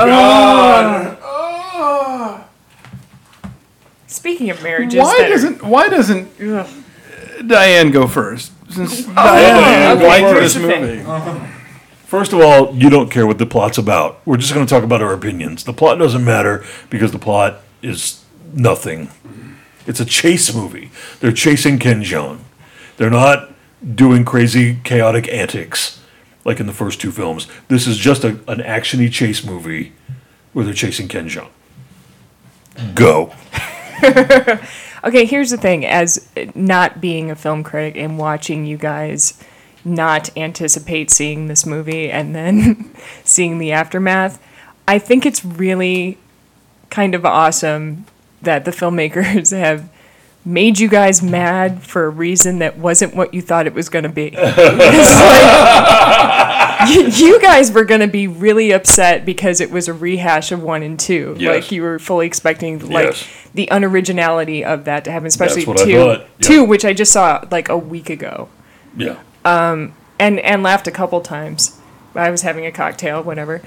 God. Speaking of marriages, Why doesn't Ugh. Diane go first? Since Diane, Diane go liked first. this movie. First of all, you don't care what the plot's about. We're just going to talk about our opinions. The plot doesn't matter because the plot is nothing. It's a chase movie. They're chasing Ken Jeong. They're not doing crazy, chaotic antics like in the first two films. This is just an action-y chase movie where they're chasing Ken Jeong. Go. Okay, here's the thing. As not being a film critic and watching you guys not anticipate seeing this movie and then seeing the aftermath, I think it's really kind of awesome that the filmmakers have made you guys mad for a reason that wasn't what you thought it was going to be. You guys were going to be really upset because it was a rehash of 1 and 2. Yes. Like, you were fully expecting, Yes. the unoriginality of that to happen, especially That's what I 2. thought. Yep. 2, which I just saw, like, a week ago. Yeah. And laughed a couple times. I was having a cocktail, whatever.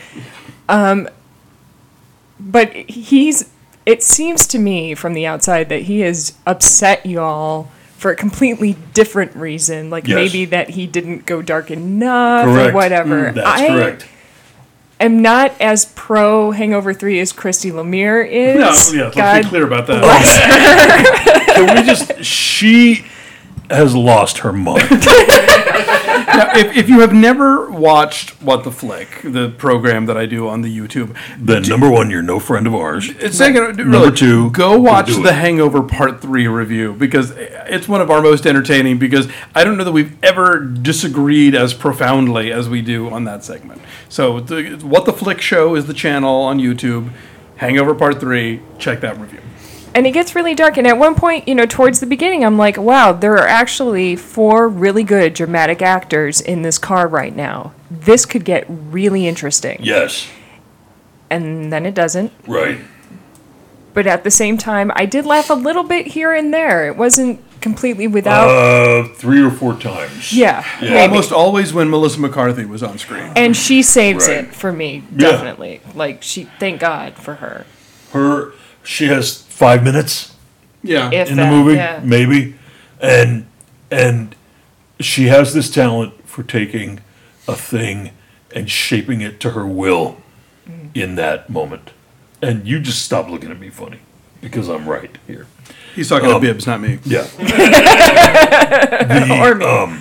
But it seems to me from the outside that he has upset y'all for a completely different reason. Like Yes. maybe that he didn't go dark enough Correct. or whatever. That's correct. am not as pro Hangover 3 as Christy Lemire is. No, yeah, let's be clear about that. Can we just... She has lost her mind. Now, if you have never watched What the Flick, the program that I do on the YouTube, Then, number one, you're no friend of ours. number two, go watch do the it. Hangover Part 3 review, because it's one of our most entertaining, because I don't know that we've ever disagreed as profoundly as we do on that segment. So What the Flick Show is the channel on YouTube. Hangover Part 3, check that review. And it gets really dark. And at one point, towards the beginning, I'm like, wow, there are actually 4 really good dramatic actors in this car right now. This could get really interesting. Yes. And then it doesn't. Right. But at the same time, I did laugh a little bit here and there. It wasn't completely without... 3 or 4 times. Yeah. Yeah. Maybe. Almost always when Melissa McCarthy was on screen. And she saves Right. it for me, Yeah. definitely. Like, thank God for her. She has 5 minutes Yeah. If in the that, movie, yeah. maybe, and she has this talent for taking a thing and shaping it to her will in that moment. And you just stop looking at me funny because I'm right here. He's talking to Bibbs, not me. Yeah. Or me.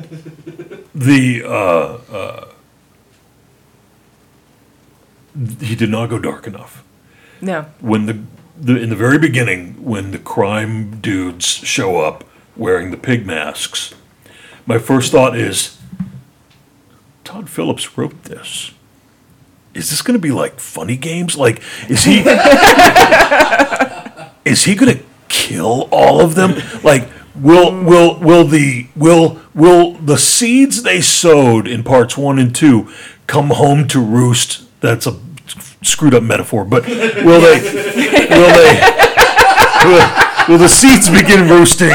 He did not go dark enough. No. When in the very beginning, when the crime dudes show up wearing the pig masks, my first thought is, Todd Phillips wrote this. Is this going to be like Funny Games? Like, is he going to kill all of them? Like, will the seeds they sowed in parts 1 and 2 come home to roost? That's a screwed up metaphor, but will the seeds begin roosting?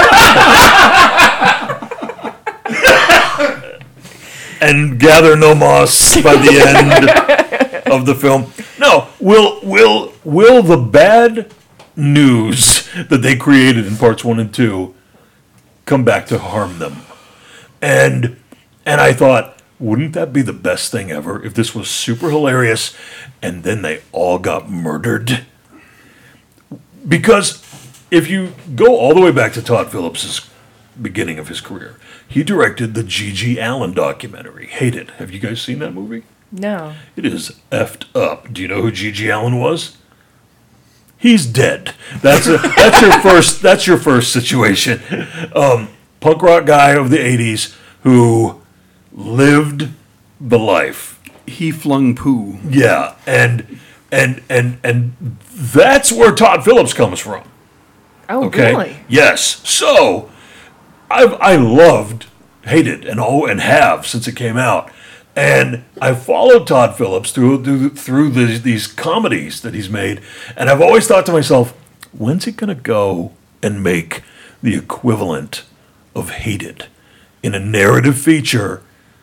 And gather no moss by the end of the film. No, will the bad news that they created in parts 1 and 2 come back to harm them? And I thought, wouldn't that be the best thing ever if this was super hilarious and then they all got murdered? Because if you go all the way back to Todd Phillips' beginning of his career, he directed the G.G. Allen documentary. Hate It. Have you guys seen that movie? No. It is effed up. Do you know who G.G. Allen was? He's dead. That's your first situation. Punk rock guy of the 80s who lived the life. He flung poo. Yeah, and that's where Todd Phillips comes from. Oh, Okay. really? Yes. So I loved, hated, and have since it came out. And I followed Todd Phillips through these comedies that he's made, and I've always thought to myself, when's he going to go and make the equivalent of Hated in a narrative feature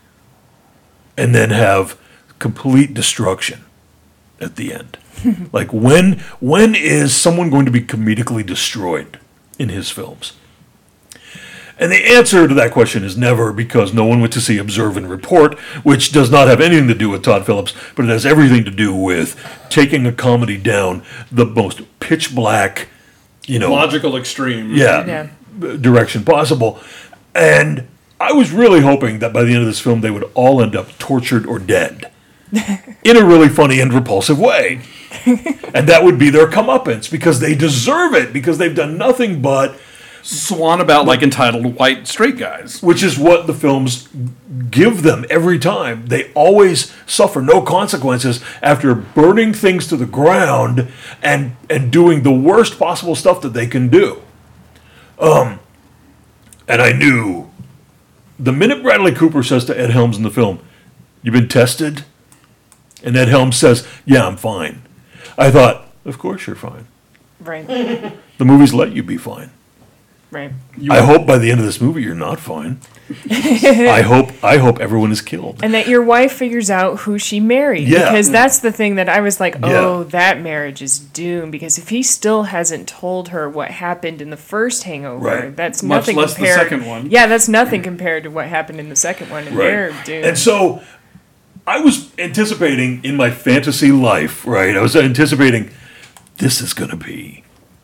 and then have complete destruction at the end? Like, when is someone going to be comedically destroyed in his films? And the answer to that question is never, because no one went to see Observe and Report, which does not have anything to do with Todd Phillips, but it has everything to do with taking a comedy down the most pitch black, logical extreme. Yeah. Direction possible. And I was really hoping that by the end of this film they would all end up tortured or dead in a really funny and repulsive way. And that would be their comeuppance, because they deserve it, because they've done nothing but swan about like entitled white straight guys. Which is what the films give them every time. They always suffer no consequences after burning things to the ground and doing the worst possible stuff that they can do. And I knew the minute Bradley Cooper says to Ed Helms in the film, "You've been tested?" And Ed Helms says, "Yeah, I'm fine." I thought, of course you're fine. Right. The movies let you be fine. Right. I hope by the end of this movie you're not fine. I hope everyone is killed. And that your wife figures out who she married. Yeah. Because that's the thing that I was like, oh, that marriage is doomed. Because if he still hasn't told her what happened in the first Hangover, Right. that's Much nothing less compared. the second one. Yeah, that's nothing compared to what happened in the second one. And they're doomed. And so I was anticipating in my fantasy life, right? I was anticipating this is going to be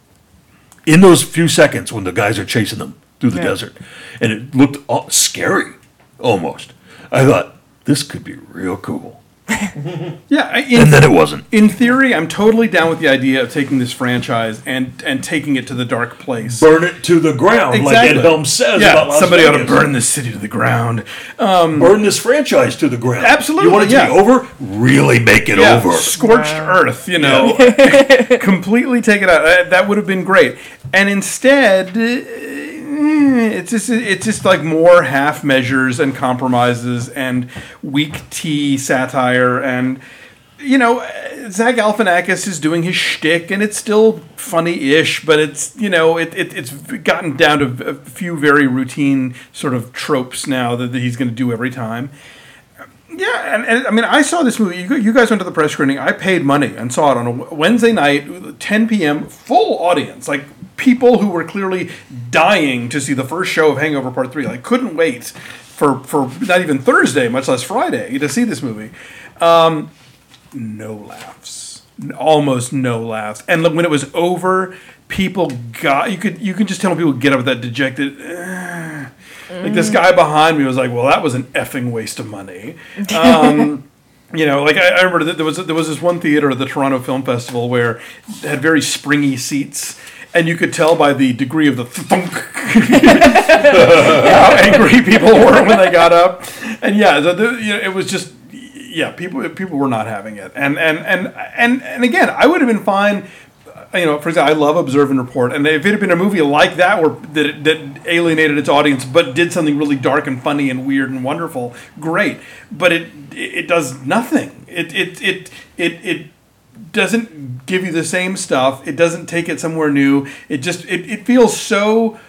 in those few seconds when the guys are chasing them through the desert. And it looked scary, almost. I thought, this could be real cool. Yeah, And then it wasn't. In theory, I'm totally down with the idea of taking this franchise and taking it to the dark place. Burn it to the ground, like Ed Helms says about Las somebody ought to Vegas. burn this city to the ground. Burn this franchise to the ground. Absolutely, You want it to be over? Really make it over. Scorched earth, completely take it out. That would have been great. And instead, it's just like more half measures and compromises and weak tea satire, and Zach Galifianakis is doing his shtick, and it's still funny-ish, but it's it's gotten down to a few very routine sort of tropes now that he's going to do every time. Yeah, and I mean, I saw this movie. You guys went to the press screening. I paid money and saw it on a Wednesday night, 10 p.m., full audience. Like, people who were clearly dying to see the first show of Hangover Part 3. Like, couldn't wait for not even Thursday, much less Friday, to see this movie. No laughs. Almost no laughs. And when it was over, people got... You could just tell when people get up with that dejected... Like, this guy behind me was like, well, that was an effing waste of money. I remember that there was this one theater at the Toronto Film Festival where it had very springy seats, and you could tell by the degree of the thunk how angry people were when they got up. And it was just, people were not having it. And again, I would have been fine. For example, I love Observe and Report, and if it had been a movie like that that alienated its audience but did something really dark and funny and weird and wonderful, great. But it does nothing. It doesn't give you the same stuff. It doesn't take it somewhere new. It feels so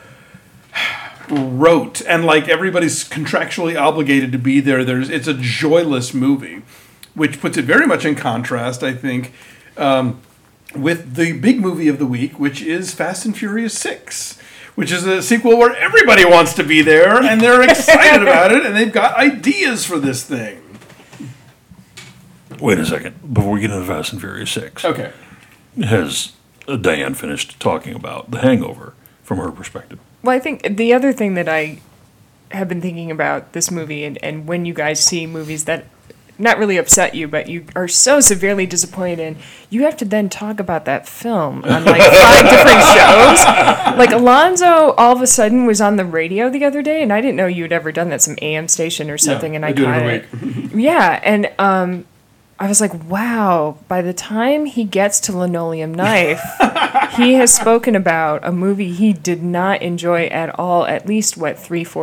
rote, and like everybody's contractually obligated to be there. It's a joyless movie, which puts it very much in contrast, I think, with the big movie of the week, which is Fast and Furious 6, which is a sequel where everybody wants to be there, and they're excited about it, and they've got ideas for this thing. Wait a second. Before we get into Fast and Furious 6. Okay. Has Diane finished talking about The Hangover from her perspective? Well, I think the other thing that I have been thinking about this movie, and when you guys see movies that not really upset you, but you are so severely disappointed in, you have to then talk about that film on like 5 different shows. Like, Alonzo all of a sudden was on the radio the other day, and I didn't know you'd ever done that, some AM station or something, and I do it caught every it. week. Yeah, and I was like, wow, by the time he gets to Linoleum Knife, he has spoken about a movie he did not enjoy at all, at least, 3-4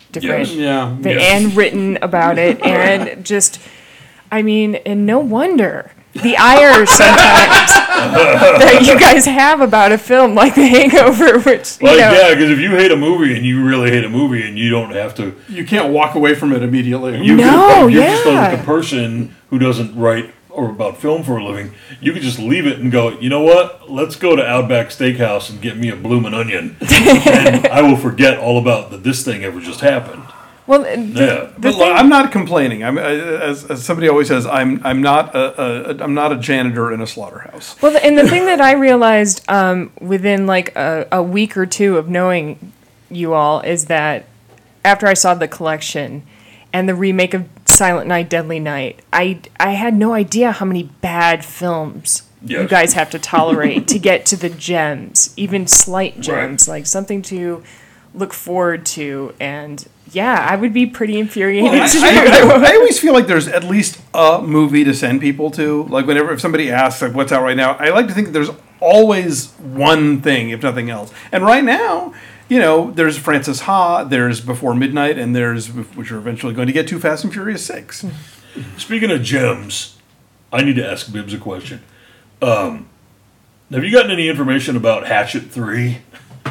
different, Yes. and written about it, and just, I mean, and no wonder the ire sometimes that you guys have about a film like The Hangover, which, you know. Yeah, because if you hate a movie and you really hate a movie and you don't have to... You can't walk away from it immediately. You're just like a person who doesn't write or about film for a living. You could just leave it and go, you know what? Let's go to Outback Steakhouse and get me a bloomin' onion. And I will forget all about that this thing ever just happened. Well, I'm not complaining. As somebody always says, I'm not a janitor in a slaughterhouse. Well, and the thing that I realized within like a week or two of knowing you all is that after I saw the collection and the remake of Silent Night, Deadly Night, I had no idea how many bad films you guys have to tolerate to get to the gems, even slight gems, like something to look forward to. And yeah, I would be pretty infuriated. I always feel like there's at least a movie to send people to. Like if somebody asks like what's out right now, I like to think that there's always one thing, if nothing else. And right now, you know, there's Frances Ha, there's Before Midnight, and there's, which are eventually going to get to Fast and Furious 6. Speaking of gems, I need to ask Bibbs a question. Have you gotten any information about Hatchet 3?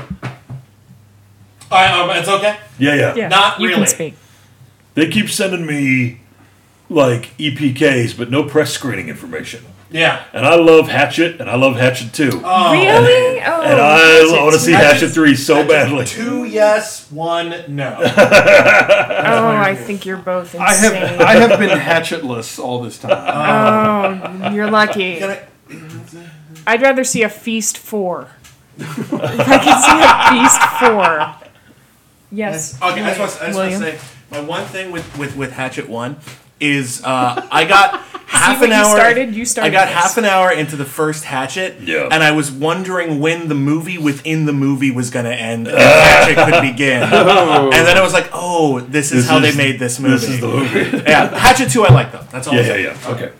It's okay. Yeah. Not you really. can speak. They keep sending me, like, EPKs, but no press screening information. Yeah. And I love Hatchet, and I love Hatchet 2. Really? Oh, and I want to see Hatchet 3 so badly. 2 yes, 1 no. I think you're both insane. I have been hatchetless all this time. Oh, you're lucky. I'd rather see a Feast 4. If I could see a Feast 4. Yes. Okay, I just want to say, my one thing with Hatchet 1 is I got half an hour. You started. I got this. half an hour into the first Hatchet, and I was wondering when the movie within the movie was going to end and Hatchet could begin. And then I was like, oh, this is how they made this movie. This is the movie. Yeah, Hatchet 2 I like though. That's all. Yeah. Okay.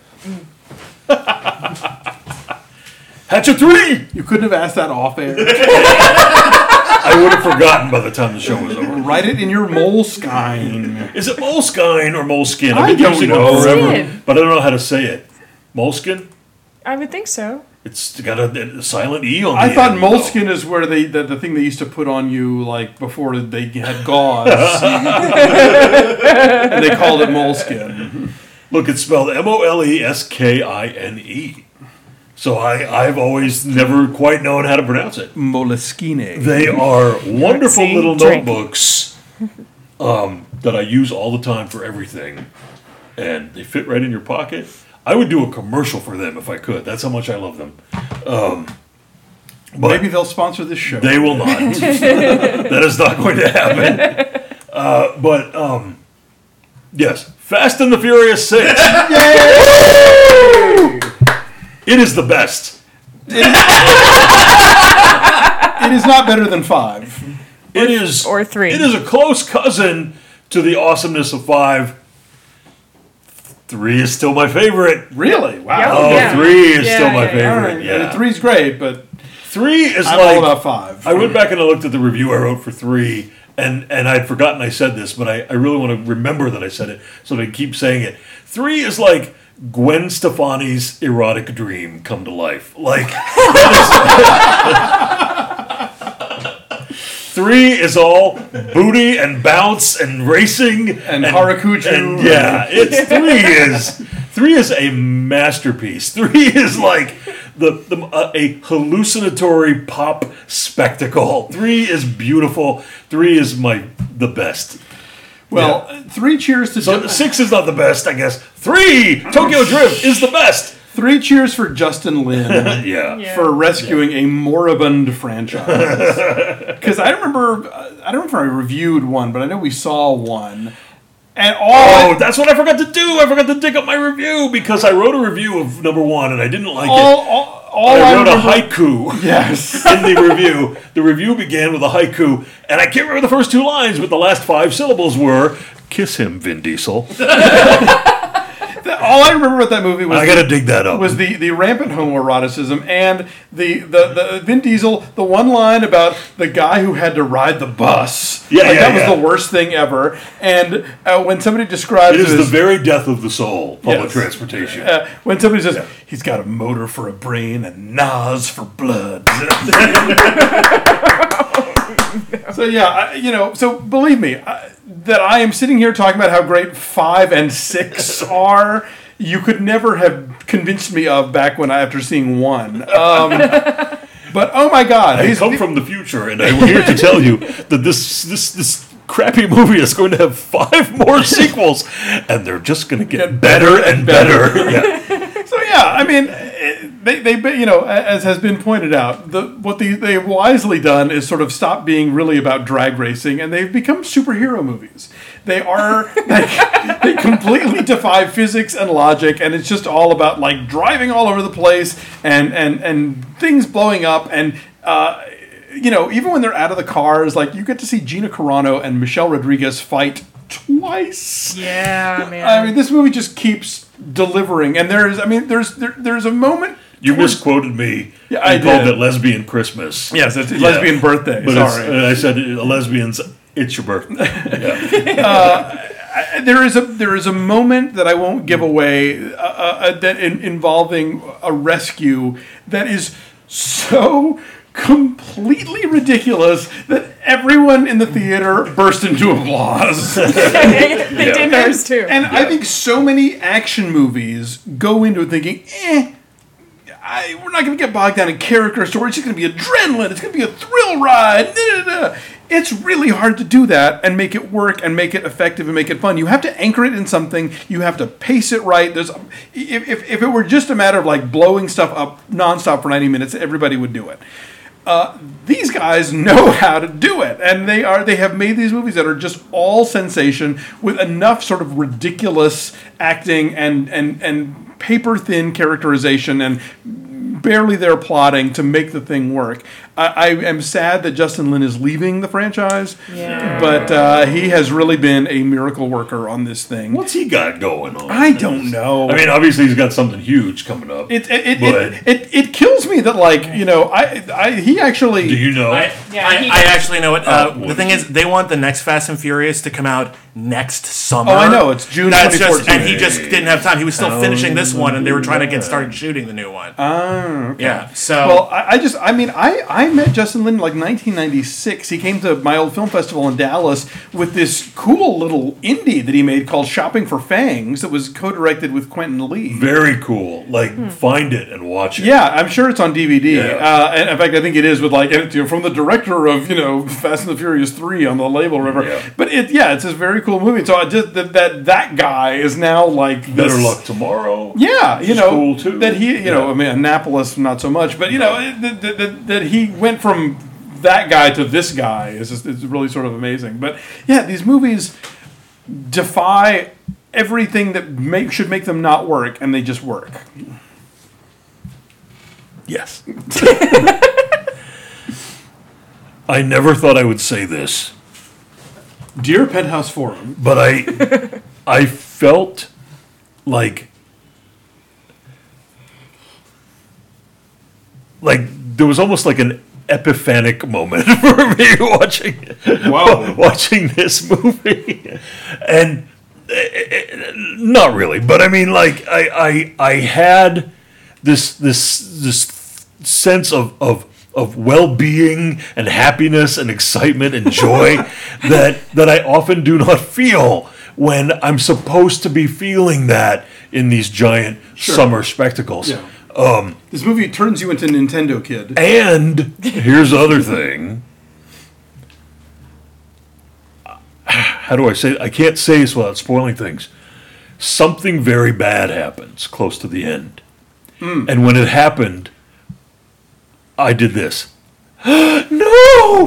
Hatchet 3! You couldn't have asked that off air. I would have forgotten by the time the show was over. Write it in your Moleskine. Is it Moleskine or Moleskin? I I've been don't using know. it forever, Moleskin. but I don't know how to say it. Moleskin? I would think so. It's got a silent E on the I thought end. moleskin is where the thing they used to put on you like before they had gauze. And they called it moleskin. Look, it's spelled Moleskine. So I've always never quite known how to pronounce it. Moleskine. They are wonderful See? little Drink. notebooks that I use all the time for everything. And they fit right in your pocket. I would do a commercial for them if I could. That's how much I love them. But Maybe they'll sponsor this show. they will not. That is not going to happen. Yes, Fast and the Furious 6. It is the best. It is not better than 5. It is or 3. It is a close cousin to the awesomeness of 5. 3 is still my favorite. Really? Wow. Yeah. Oh, Yeah. 3 is Yeah, still my yeah, favorite. Right. Yeah. 3's great, but 3 is I'm like all about 5. I went back and I looked at the review I wrote for 3, and I'd forgotten I said this, but I really want to remember that I said it, so that I keep saying it. 3 is like Gwen Stefani's erotic dream come to life. Like 3 is all booty and bounce and racing And Harakuju. And it's 3 is a masterpiece. 3 is like a hallucinatory pop spectacle. 3 is beautiful. 3 is the best. Well, 3 cheers to... So 6 is not the best, I guess. 3 Tokyo Drift is the best. 3 cheers for Justin Lin. Yeah. For rescuing a moribund franchise. Because I don't remember if I reviewed one, but I know we saw one. And that's what I forgot to do. I forgot to dig up my review because I wrote a review of number 1 and I didn't like it. I wrote a haiku Yes. in the review. The review began with a haiku, and I can't remember the first 2 lines, but the last 5 syllables were, "Kiss him, Vin Diesel." The all I remember about that movie was I got to dig that up. Was the rampant homoeroticism and the Vin Diesel, the one line about the guy who had to ride the bus. That was the worst thing ever. And when somebody describes it is the very death of the soul, public transportation. When somebody says, he's got a motor for a brain and Nas for blood. So, so believe me, that I am sitting here talking about how great 5 and 6 are, you could never have convinced me of back after seeing 1. But oh my God, I come from the future, and I'm here to tell you that this crappy movie is going to have 5 more sequels, and they're just going to get better and better. So I mean, they as has been pointed out, what they've wisely done is sort of stop being really about drag racing, and they've become superhero movies. They are they completely defy physics and logic, and it's just all about like driving all over the place and things blowing up and. Even when they're out of the cars, like you get to see Gina Carano and Michelle Rodriguez fight twice. Yeah, man. I mean, this movie just keeps delivering, and there's a moment. You misquoted me. Yeah, I called did. it Lesbian Christmas. Yes, it's lesbian birthday. But Sorry, I said a lesbian's. It's your birthday. There is a moment that I won't give away involving a rescue that is so completely ridiculous that everyone in the theater burst into applause. They did ours too. And I think so many action movies go into it thinking, we're not going to get bogged down in character story. It's just going to be adrenaline. It's going to be a thrill ride. It's really hard to do that and make it work and make it effective and make it fun. You have to anchor it in something. You have to pace it right. If it were just a matter of like blowing stuff up nonstop for 90 minutes, everybody would do it. These guys know how to do it, and they have made these movies that are just all sensation with enough sort of ridiculous acting and paper thin characterization and barely there plotting to make the thing work. I am sad that Justin Lin is leaving the franchise, but he has really been a miracle worker on this thing. What's he got going on? I don't know. I mean, obviously he's got something huge coming up. It kills me that he actually. Do you know? I actually know it. The thing is, they want the next Fast and Furious to come out next summer. Oh, I know. It's June 2014. And he just didn't have time. He was still finishing this one, and they were trying to get started shooting the new one. Okay. Yeah. So. Well, I met Justin Lin in like 1996. He came to my old film festival in Dallas with this cool little indie that he made called Shopping for Fangs that was co-directed with Quentin Lee. Very cool. Find it and watch it. Yeah, I'm sure it's on DVD. Yeah. And in fact, I think it is with from the director of Fast and the Furious 3 on the label or whatever. Yeah. But it's this very cool movie. So I just that guy is now like this, Better Luck Tomorrow. Yeah, cool too. That he I mean Annapolis not so much, but that he went from that guy to this guy is really sort of amazing. But yeah, these movies defy everything that should make them not work, and they just work. Yes. I never thought I would say this. Dear Penthouse Forum. But I felt like there was almost like an epiphanic moment for me watching this movie. And not really, but I mean I had this sense of well-being and happiness and excitement and joy that I often do not feel when I'm supposed to be feeling that in these giant summer spectacles. Yeah. This movie turns you into a Nintendo kid. And here's the other thing. How do I say it? I can't say this without spoiling things. Something very bad happens close to the end. And when it happened, I did this. No!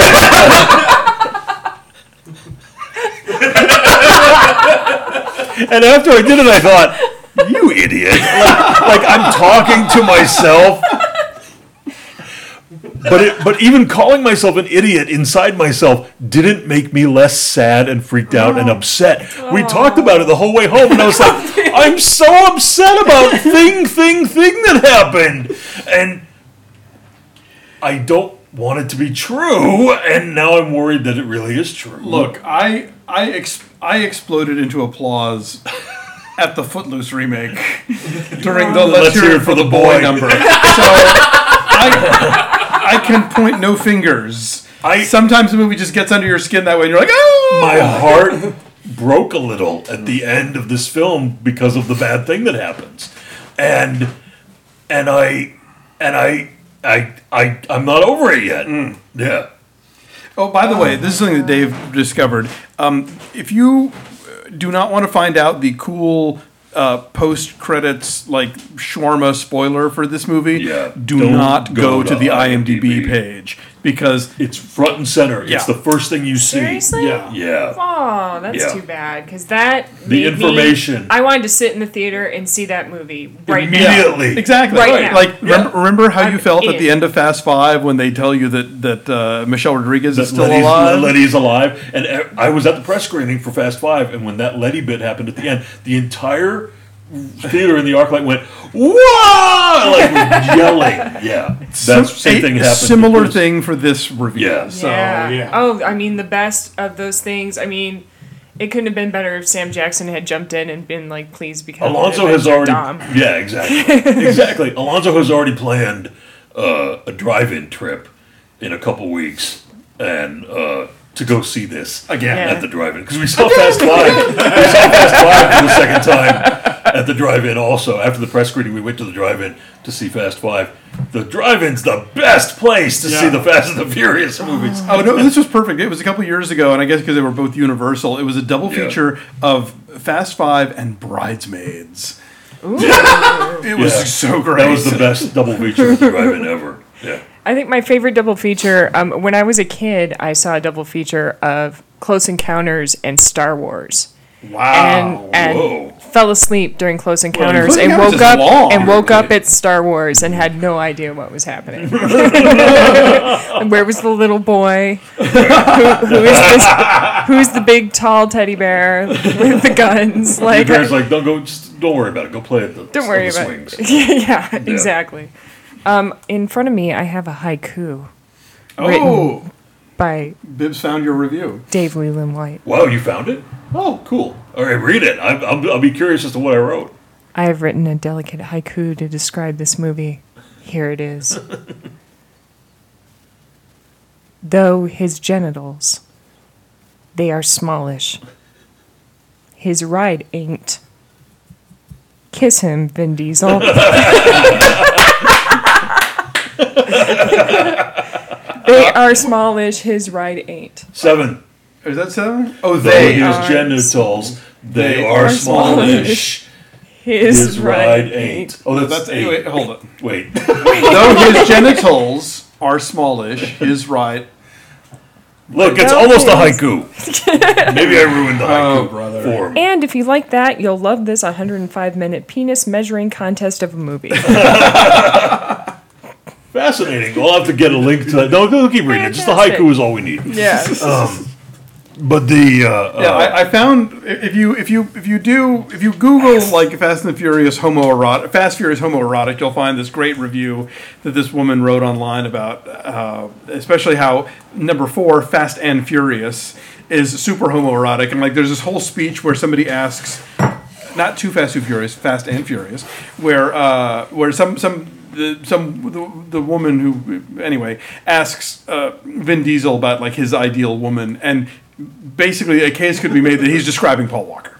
And after I did it, I thought, you idiot. Like I'm talking to myself. but even calling myself an idiot inside myself didn't make me less sad and freaked out and upset. We talked about it the whole way home, and I was like, I'm so upset about thing that happened, and I don't want it to be true, and now I'm worried that it really is true. Look, I exploded into applause at the Footloose remake during the Let's Hear It for the Boy number. So I can point no fingers. Sometimes the movie just gets under your skin that way, and you're like, oh! My heart broke a little at the end of this film because of the bad thing that happens, and I'm not over it yet. Yeah. Oh, by the way, this is something that Dave discovered. If you do not want to find out the cool post-credits, like, shawarma spoiler for this movie, do not go to the IMDb page. Because it's front and center. Yeah. It's the first thing you see. Seriously? Yeah. Oh, that's too bad. Because that the information. I wanted to sit in the theater and see that movie right immediately. Now. Exactly. Right now. Like, remember how you felt at the end of Fast Five when they tell you that Michelle Rodriguez is still alive? Letty's alive. And I was at the press screening for Fast Five, and when that Letty bit happened at the end, the entire theater in the ArcLight went, whoa! Like, we're yelling. Yeah. That's same thing happened. Similar thing for this review. Yeah. So, Oh, I mean, the best of those things. I mean, it couldn't have been better if Sam Jackson had jumped in and been like, please become Alonzo has already. Dom. Yeah, exactly. Exactly. Alonzo has already planned a drive-in trip in a couple weeks. And to go see this again at the drive-in. Because we saw Fast Five. We saw Fast Five for the second time at the drive-in also. After the press screening, we went to the drive-in to see Fast Five. The drive-in's the best place to see the Fast and the Furious movies. Oh, no, this was perfect. It was a couple years ago, and I guess because they were both Universal, it was a double feature of Fast Five and Bridesmaids. Ooh. It was so great. That was the best double feature at the drive-in ever. Yeah. I think my favorite double feature, when I was a kid, I saw a double feature of Close Encounters and Star Wars. Wow. And fell asleep during Close Encounters and woke up at Star Wars and had no idea what was happening. And where was the little boy? Who's the big tall teddy bear with the guns? Like, the bear's like, don't worry about it. Go play at the Don't worry about swings. it. Yeah, exactly. In front of me, I have a haiku. Written by Bibbs found your review. Dave Leland White. Wow, you found it? Oh, cool. All right, read it. I'll be curious as to what I wrote. I have written a delicate haiku to describe this movie. Here it is. Though his genitals, they are smallish. His ride ain't. Kiss him, Vin Diesel. They are smallish, his ride ain't. 7. Is that 7? Oh, they are his genitals. They are smallish. His ride ain't. Oh, that's 8. Wait, hold on. Wait. Though his genitals are smallish, his ride. Look, it's almost a haiku. Maybe I ruined the haiku form. And if you like that, you'll love this 105-minute penis measuring contest of a movie. Fascinating. We'll have to get a link to that. No, keep reading it. Just the haiku is all we need. Yeah. But the I found if you Google like Fast and the Furious homoerotic, you'll find this great review that this woman wrote online about especially how number 4, Fast and Furious, is super homoerotic, and like there's this whole speech where somebody asks, not Too Fast Too Furious, Fast and Furious, where the woman who anyway asks Vin Diesel about like his ideal woman, and basically a case could be made that he's describing Paul Walker.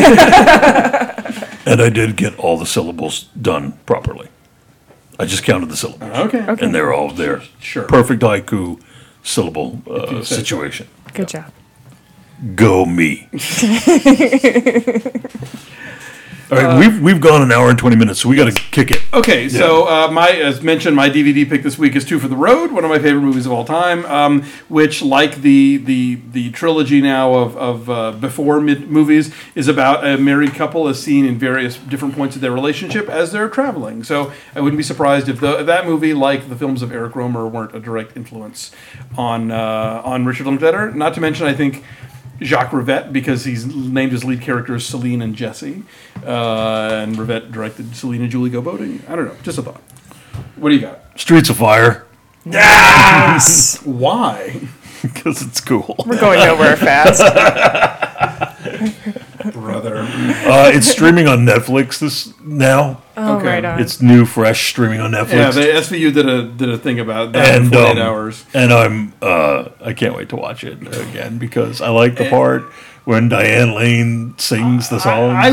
And I did get all the syllables done properly. I just counted the syllables. Okay. And they're all there. Sure. Perfect haiku syllable situation. Good job. Go me. All right, we've gone an hour and 20 minutes, so we got to kick it. Okay, so as mentioned, my DVD pick this week is Two for the Road, one of my favorite movies of all time, which, like the trilogy now of before movies, is about a married couple as seen in various different points of their relationship as they're traveling. So I wouldn't be surprised if that movie, like the films of Eric Romer, weren't a direct influence on Richard Linklater. Not to mention, I think, Jacques Rivette, because he's named his lead characters Celine and Jesse, and Rivette directed Celine and Julie Go Boating. I don't know, just a thought. What do you got? Streets of Fire. Nice. Why? Because it's cool. We're going nowhere fast. Brother. It's streaming on Netflix now. Oh, Okay. right on. It's new, fresh, streaming on Netflix. Yeah, the SVU did a thing about that in 48 hours. And I can't wait to watch it again because I like the part when Diane Lane sings the songs. I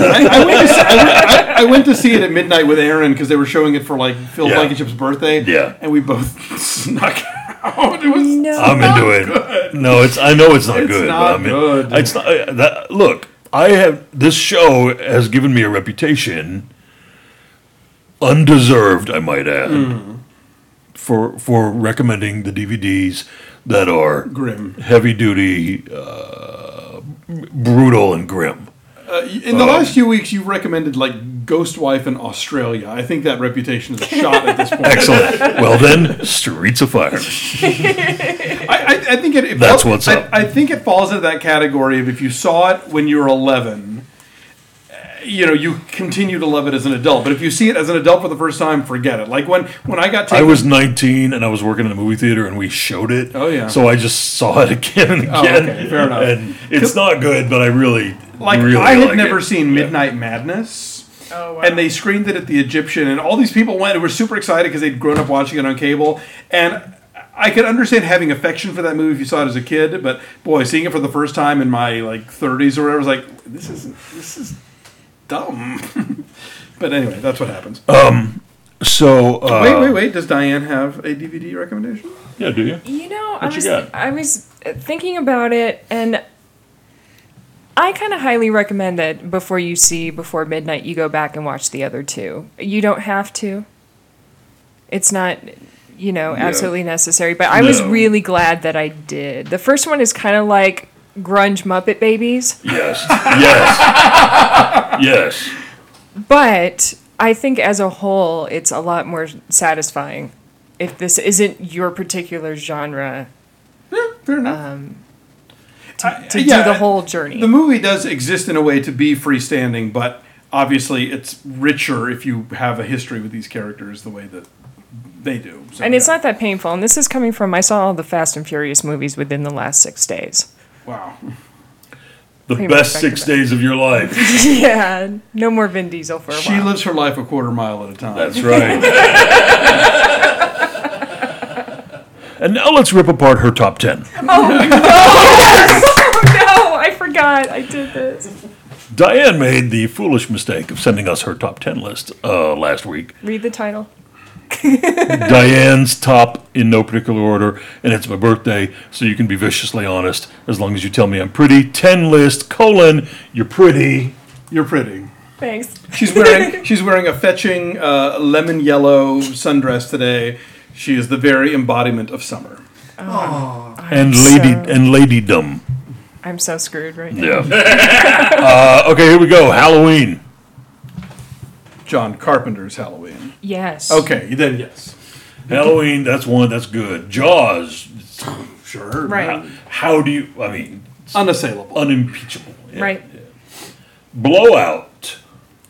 went to see it at midnight with Aaron because they were showing it for like Phil Blankenship's birthday. Yeah. And we both snuck out. It was No. I'm into it. good. No, I know it's not It's good. not but I mean, good. It's not. Look, this show has given me a reputation, undeserved, I might add, for recommending the DVDs that are Grim. heavy duty, brutal, and grim. In the last few weeks, you recommended like Ghost Wife in Australia. I think that reputation is shot at this point. Excellent. Well then, Streets of Fire. I think it That's what's up. I think it falls into that category of if you saw it when you were 11, you continue to love it as an adult. But if you see it as an adult for the first time, forget it. Like when I got taken, I was 19 and I was working in a movie theater and we showed it. Oh, yeah. So I just saw it again and again. Oh, okay, fair enough. And it's not good, but I really really I had like never it. seen Midnight Madness. Oh, wow. And they screened it at the Egyptian, and all these people went and were super excited because they'd grown up watching it on cable. And I could understand having affection for that movie if you saw it as a kid, but boy, seeing it for the first time in my 30s or whatever, I was like, this is dumb. But anyway, that's what happens. So Wait. Does Diane have a DVD recommendation? Yeah, do you? I got? was thinking about it, and I kind of highly recommend that before midnight, you go back and watch the other two. You don't have to. It's not, absolutely necessary. But I was really glad that I did. The first one is kind of like grunge Muppet Babies. Yes. Yes. But I think as a whole, it's a lot more satisfying if this isn't your particular genre. Yeah, fair enough. To do the whole journey. The movie does exist in a way to be freestanding, but obviously it's richer if you have a history with these characters the way that they do. So, and it's not that painful. And this is coming from, I saw all the Fast and Furious movies within the last 6 days. Wow. The Pretty best much 6 days of your life. Yeah, no more Vin Diesel for a while. She lives her life a quarter mile at a time. That's right. And now let's rip apart her top 10. Oh, no, I forgot I did this. Diane made the foolish mistake of sending us her top 10 list last week. Read the title. Diane's top in no particular order, and it's my birthday, so you can be viciously honest as long as you tell me I'm pretty. 10 list, : you're pretty. You're pretty. Thanks. She's wearing a fetching lemon yellow sundress today. She is the very embodiment of summer. And ladydom. I'm so screwed right now. Yeah. Okay, here we go. Halloween. John Carpenter's Halloween. Yes. Okay, then yes. Halloween, that's one, that's good. Jaws. Sure. Right. How do you, I mean, Unassailable. unimpeachable. Yeah. Right. Blowout.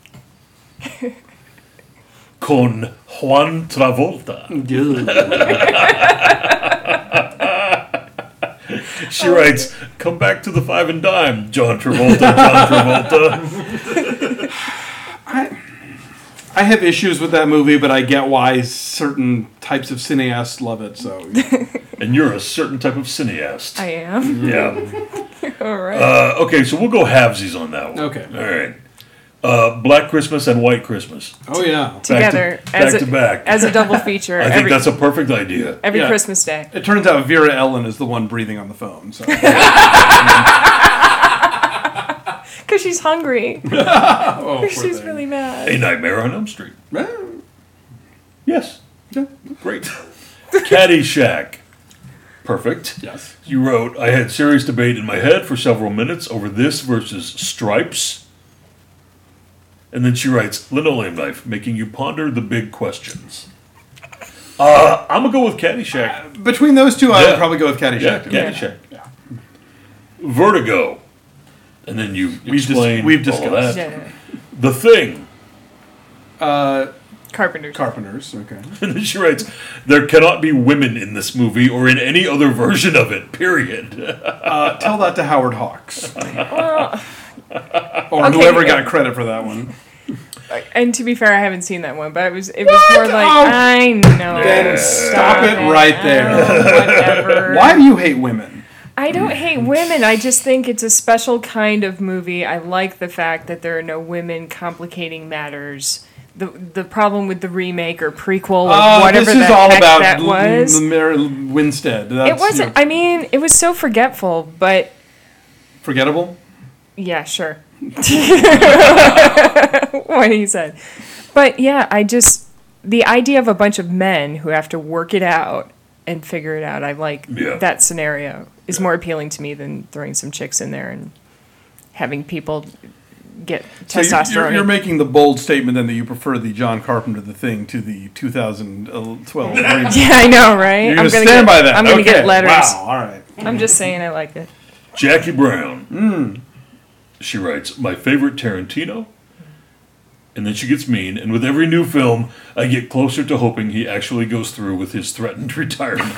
Con Juan Travolta. She writes, "Come back to the 5 and dime, John Travolta, I have issues with that movie, but I get why certain types of cineasts love it. So And you're a certain type of cineast. I am. Yeah. All right. Okay, so we'll go halvesies on that one. Okay. All right. Black Christmas and White Christmas. oh yeah, Together. back to back. As a double feature. I think that's a perfect idea. every Yeah. Christmas day. it turns out Vera Ellen is the one breathing on the phone. So Because she's hungry. Oh, poor She's thing. really mad. A Nightmare on Elm Street. Well, Yes. yeah. Great. Caddyshack. Perfect. Yes. You wrote, I had serious debate in my head for several minutes over this versus Stripes. And then she writes, linoleum knife, making you ponder the big questions. I'm going to go with Caddyshack. Between those two, I Yeah. would probably go with Caddyshack. Yeah, too. Caddyshack. Yeah. Vertigo. And then you explain we've all discussed. that. Yeah. The Thing. Carpenters. Carpenters. Okay. And then she writes, there cannot be women in this movie or in any other version of it, period. Tell that to Howard Hawks. Well, Or Okay. whoever got credit for that one. and to be fair, I haven't seen that one, but it was more like, Oh. I know. Then stop it right there. Whatever. Why do you hate women? I don't hate women. I just think it's a special kind of movie. I like the fact that there are no women complicating matters. The problem with the remake or prequel or whatever this the is all heck about that was. Mary Winstead. It wasn't. I mean, it was so forgetful, but Forgettable? yeah, sure. What he said, but yeah, the idea of a bunch of men who have to work it out and figure it out. I like that scenario is more appealing to me than throwing some chicks in there and having people get So testosterone. you're making the bold statement then that you prefer the John Carpenter The Thing to the 2012 remake. yeah, I know, right? You're I'm going to gonna stand get, by that. I'm gonna Okay. get letters. Wow, all right. I'm just saying I like it. Jackie Brown. She writes, my favorite Tarantino. And then she gets mean. And with every new film, I get closer to hoping he actually goes through with his threatened retirement.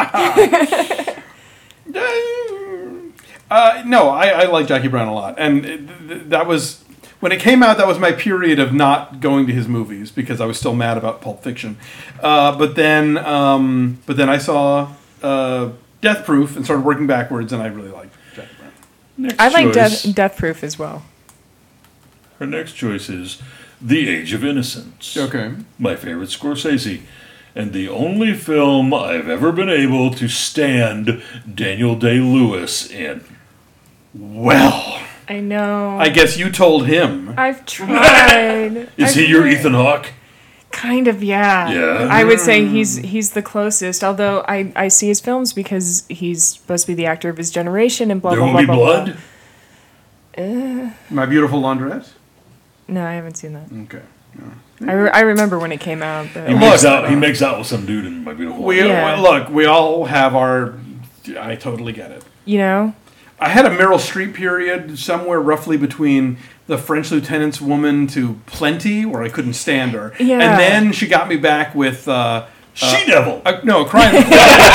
No, I like Jackie Brown a lot. And that was, when it came out, that was my period of not going to his movies because I was still mad about Pulp Fiction. But then I saw Death Proof and started working backwards, and I really liked Jackie Brown. Next I like choice- Death Proof as well. Her next choice is The Age of Innocence. Okay. My favorite Scorsese. And the only film I've ever been able to stand Daniel Day-Lewis in. Well, I know. I guess you told him. I've tried. Is he your Ethan Hawke? Kind of, yeah. Yeah. I would say he's the closest. Although I see his films because he's supposed to be the actor of his generation and blah There blah Will blah Be blah. Blood? My Beautiful Laundrette? No, I haven't seen that. Okay. I remember when it came out. But He makes out with some dude in My Beautiful Life. Yeah. Look, we all have our... I totally get it. you know, I had a Meryl Streep period somewhere roughly between The French Lieutenant's Woman to Plenty, where I couldn't stand her. Yeah. And then she got me back with... She-Devil! A Cry in the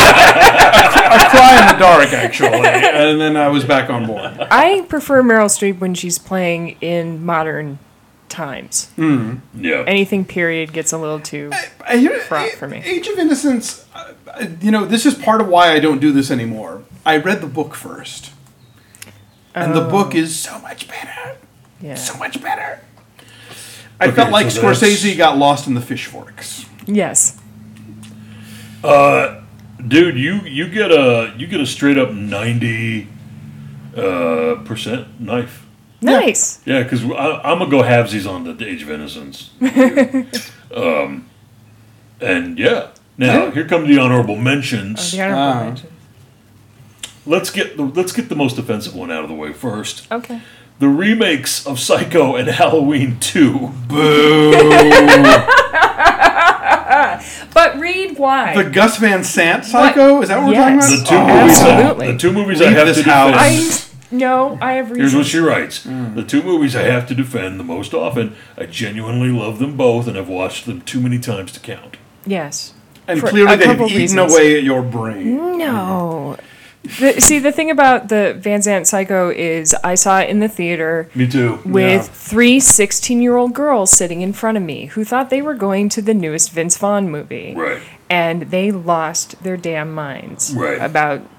Dark, actually. And then I was back on board. I prefer Meryl Streep when she's playing in modern times. Yeah. Anything period gets a little too fraught for me. Age of Innocence, this is part of why I don't do this anymore. I read the book first. And the book is so much better. Yeah. So much better. I Okay, felt like so that's- Scorsese got lost in the fish forks. Yes. Dude, you get a straight up 90% knife. Nice. Yeah, because I'm gonna go halvesies on the Age of Innocence. And yeah, now here come the honorable mentions. The honorable mention. Let's get the most offensive one out of the way first. Okay. The remakes of Psycho and Halloween 2. But read why. The Gus Van Sant Psycho? Is that what we're Yes. talking The about? two movies. Absolutely. The two movies Leave I have this to house. defend. No, I have reasons. Here's what she writes. The two movies I have to defend the most often. I genuinely love them both, and I've watched them too many times to count. Yes. And For clearly a they've couple eaten reasons. away at your brain. No. The thing about the Van Sant Psycho is I saw it in the theater Me too. with three 16-year-old girls sitting in front of me who thought they were going to the newest Vince Vaughn movie. Right. And they lost their damn minds Right. about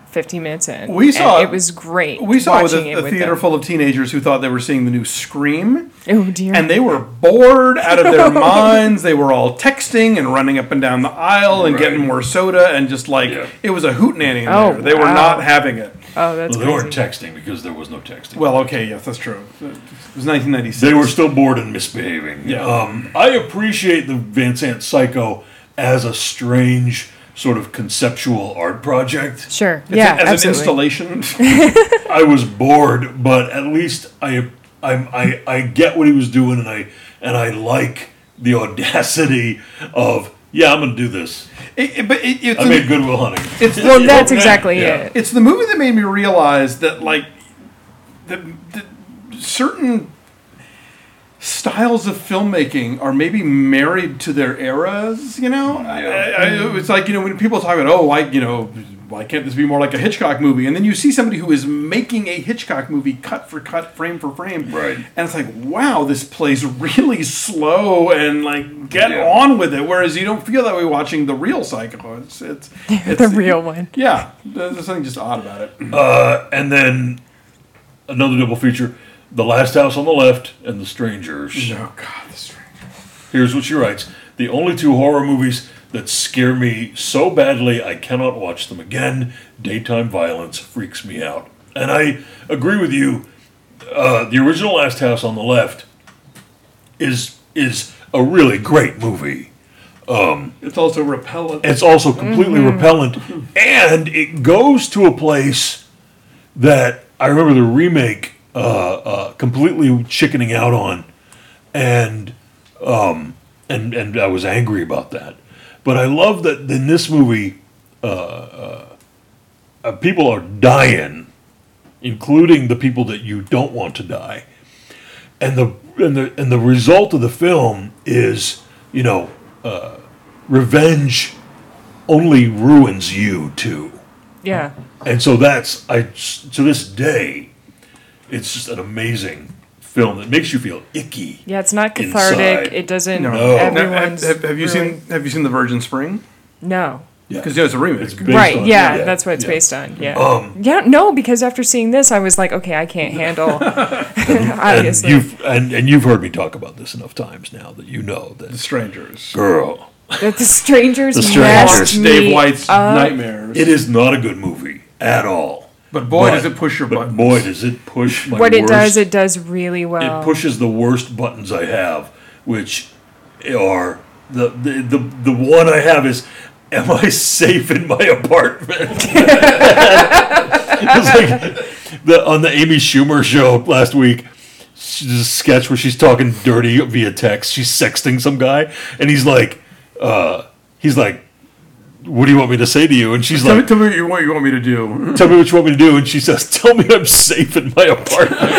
15 minutes in. We saw it was great. We saw watching it it with a theater them. full of teenagers who thought they were seeing the new Scream. Oh dear! And they were bored out of their minds. They were all texting and running up and down the aisle and getting more soda and just like it was a hootenanny in there. They were not having it. Oh, that's Well, crazy. they weren't texting because there was no texting. Well, okay, yes, that's true. It was 1996. They were still bored and misbehaving. Yeah. I appreciate the Van Sant Psycho as a strange sort of conceptual art project. Sure. As absolutely. an installation. I was bored, but at least I get what he was doing, and I like the audacity of I'm going to do this. It's I made Good Will Hunting. Well, that's exactly it. It's the movie that made me realize that like the certain styles of filmmaking are maybe married to their eras, you know? It's like, you know, when people talk about, why can't this be more like a Hitchcock movie? And then you see somebody who is making a Hitchcock movie cut for cut, frame for frame. Right. And it's like, wow, this plays really slow and like get on with it. Whereas you don't feel that way watching the real Psycho. It's The real one. Yeah. There's something just odd about it. And then another double feature, The Last House on the Left and The Strangers. Oh, God, The Strangers. Here's what she writes. The only two horror movies that scare me so badly I cannot watch them again. Daytime violence freaks me out. And I agree with you. The original Last House on the Left is a really great movie. It's also repellent. It's also completely repellent. And it goes to a place that I remember the remake completely chickening out on. And I was angry about that. But I love that in this movie, people are dying, including the people that you don't want to die, and the result of the film is, revenge only ruins you too. Yeah. And so to this day, it's just an amazing film that makes you feel icky. Yeah, it's not cathartic. Inside. It doesn't. No. Everyone's Have you seen The Virgin Spring? No. Yeah. Because it's a remake. It's based Right. on- Yeah, that's what it's based on. Yeah. No, because after seeing this, I was like, okay, I can't handle. Obviously. And you've heard me talk about this enough times now that you know that The Strangers. girl, That The Strangers. The Strangers. messed Dave me White's up. Nightmares. it is not a good movie at all. But boy, does it push your buttons. Boy, does it push my What worst. it does really well. It pushes the worst buttons I have, which are the one I have is, am I safe in my apartment? It's like on the Amy Schumer show last week. There's a sketch where she's talking dirty via text. She's sexting some guy, and he's like, what do you want me to say to you? And she's like, Tell me what you want me to do. tell me what you want me to do. And she says, tell me I'm safe in my apartment.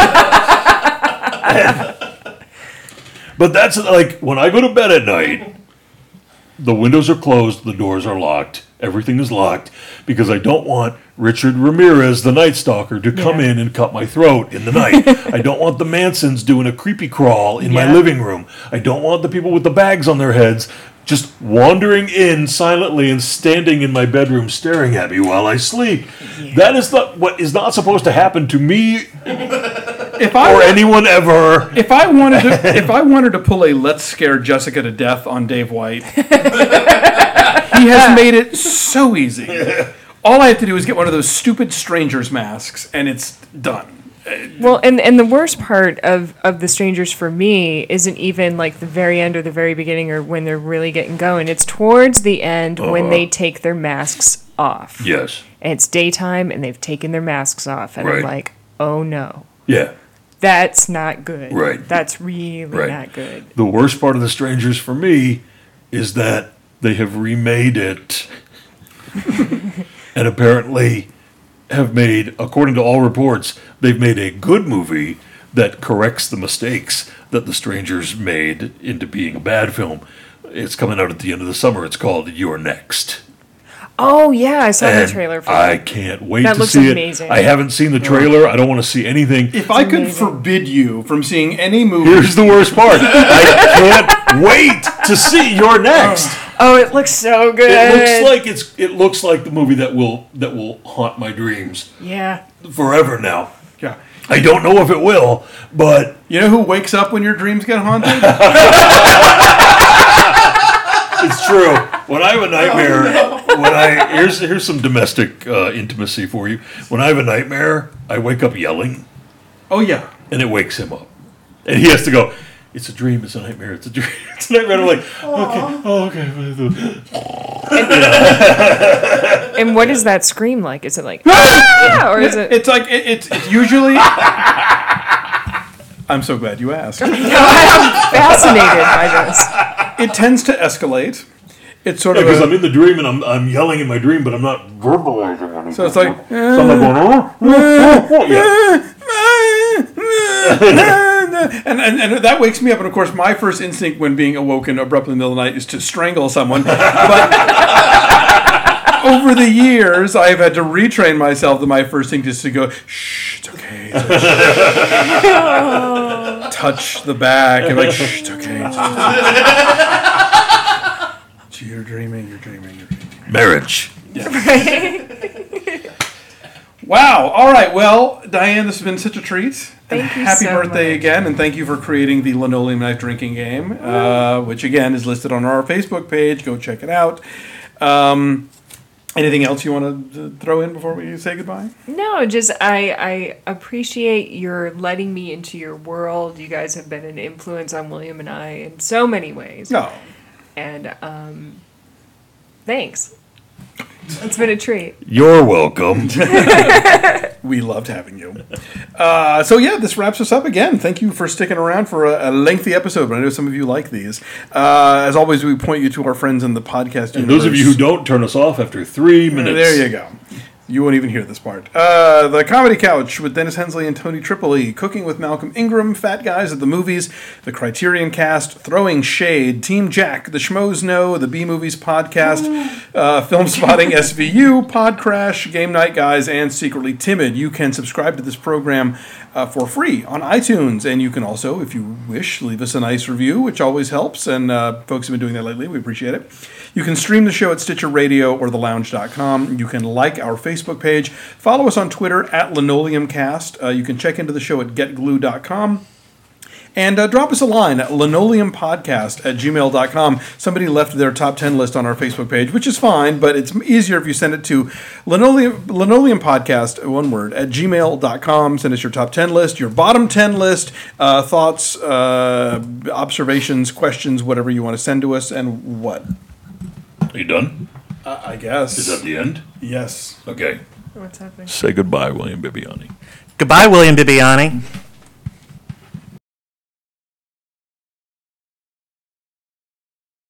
But that's like, when I go to bed at night, the windows are closed, the doors are locked, everything is locked, because I don't want Richard Ramirez, the Night Stalker, to come in and cut my throat in the night. I don't want the Mansons doing a creepy crawl in my living room. I don't want the people with the bags on their heads just wandering in silently and standing in my bedroom staring at me while I sleep. That is what is not supposed to happen to me or anyone ever. If I wanted to pull a "Let's Scare Jessica to Death" on Dave White, he has made it so easy. All I have to do is get one of those stupid strangers masks, and it's done. Well, and the worst part of The Strangers for me isn't even like the very end or the very beginning or when they're really getting going. It's towards the end when they take their masks off. Yes. And it's daytime and they've taken their masks off. And I'm like, oh no. Yeah. That's not good. Right. That's really not good. The worst part of The Strangers for me is that they have remade it and apparently have made, according to all reports, they've made a good movie that corrects the mistakes that The Strangers made into being a bad film. It's coming out at the end of the summer. It's called You're Next. Oh, yeah, I saw the And trailer for I that. can't wait That to looks see amazing. it. I haven't seen the trailer. I don't want to see anything. If I could amazing. forbid you from seeing any movie, Here's the worst part. I can't wait to see You're Next. Oh, it looks so good. It looks like the movie that will haunt my dreams Yeah. forever now. Yeah. I don't know if it will, but You know who wakes up when your dreams get haunted? it's true. When I have a nightmare, here's some domestic intimacy for you. When I have a nightmare, I wake up yelling, Oh, yeah. and it wakes him up, and he has to go. It's a dream. It's a nightmare. It's a dream. It's a nightmare. I'm like, okay. And what is that scream like? Is it like, ah! Or is it? It's like, it's usually... I'm so glad you asked. I'm fascinated by this. It tends to escalate. It's sort because of... I'm in the dream and I'm yelling in my dream, but I'm not verbalizing anything. So it's like... So I'm like going, And that wakes me up. And of course, my first instinct when being awoken abruptly in the middle of the night is to strangle someone. But over the years, I've had to retrain myself that my first thing is to go, shh, it's okay. It's okay. Touch the back. And like, shh, it's okay. You're dreaming. marriage. Wow. All right. Well, Diane, this has been such a treat. Thank you Happy so birthday much. again, and thank you for creating the Linoleum Knife Drinking Game, which again is listed on our Facebook page. Go check it out. Anything else you want to throw in before we say goodbye? No, just I appreciate your letting me into your world. You guys have been an influence on William and I in so many ways. No. And thanks. It's been a treat. You're welcome. We loved having you. So yeah, this wraps us up again. Thank you for sticking around for a lengthy episode, but I know some of you like these. As always, we point you to our friends in the podcast And those of you who don't, turn us off after 3 minutes. There you go. You won't even hear this part. The Comedy Couch with Dennis Hensley and Tony Tripoli, Cooking with Malcolm Ingram, Fat Guys at the Movies, The Criterion Cast, Throwing Shade, Team Jack, The Schmoes Know, The B-Movies Podcast, Film Spotting SVU, Pod Crash, Game Night Guys, and Secretly Timid. You can subscribe to this program for free on iTunes, and you can also, if you wish, leave us a nice review, which always helps, and folks have been doing that lately. We appreciate it. You can stream the show at Stitcher Radio or thelounge.com. You can like our Facebook page. Follow us on Twitter at LinoleumCast. You can check into the show at getglue.com. And drop us a line at linoleumpodcast@gmail.com. Somebody left their top 10 list on our Facebook page, which is fine, but it's easier if you send it to linoleumpodcast, one word, at gmail.com. Send us your top 10 list, your bottom 10 list, thoughts, observations, questions, whatever you want to send to us, and what? Are you done? I guess. Is that the end? Yes. Okay. What's happening? Say goodbye, William Bibiani. Goodbye, William Bibiani.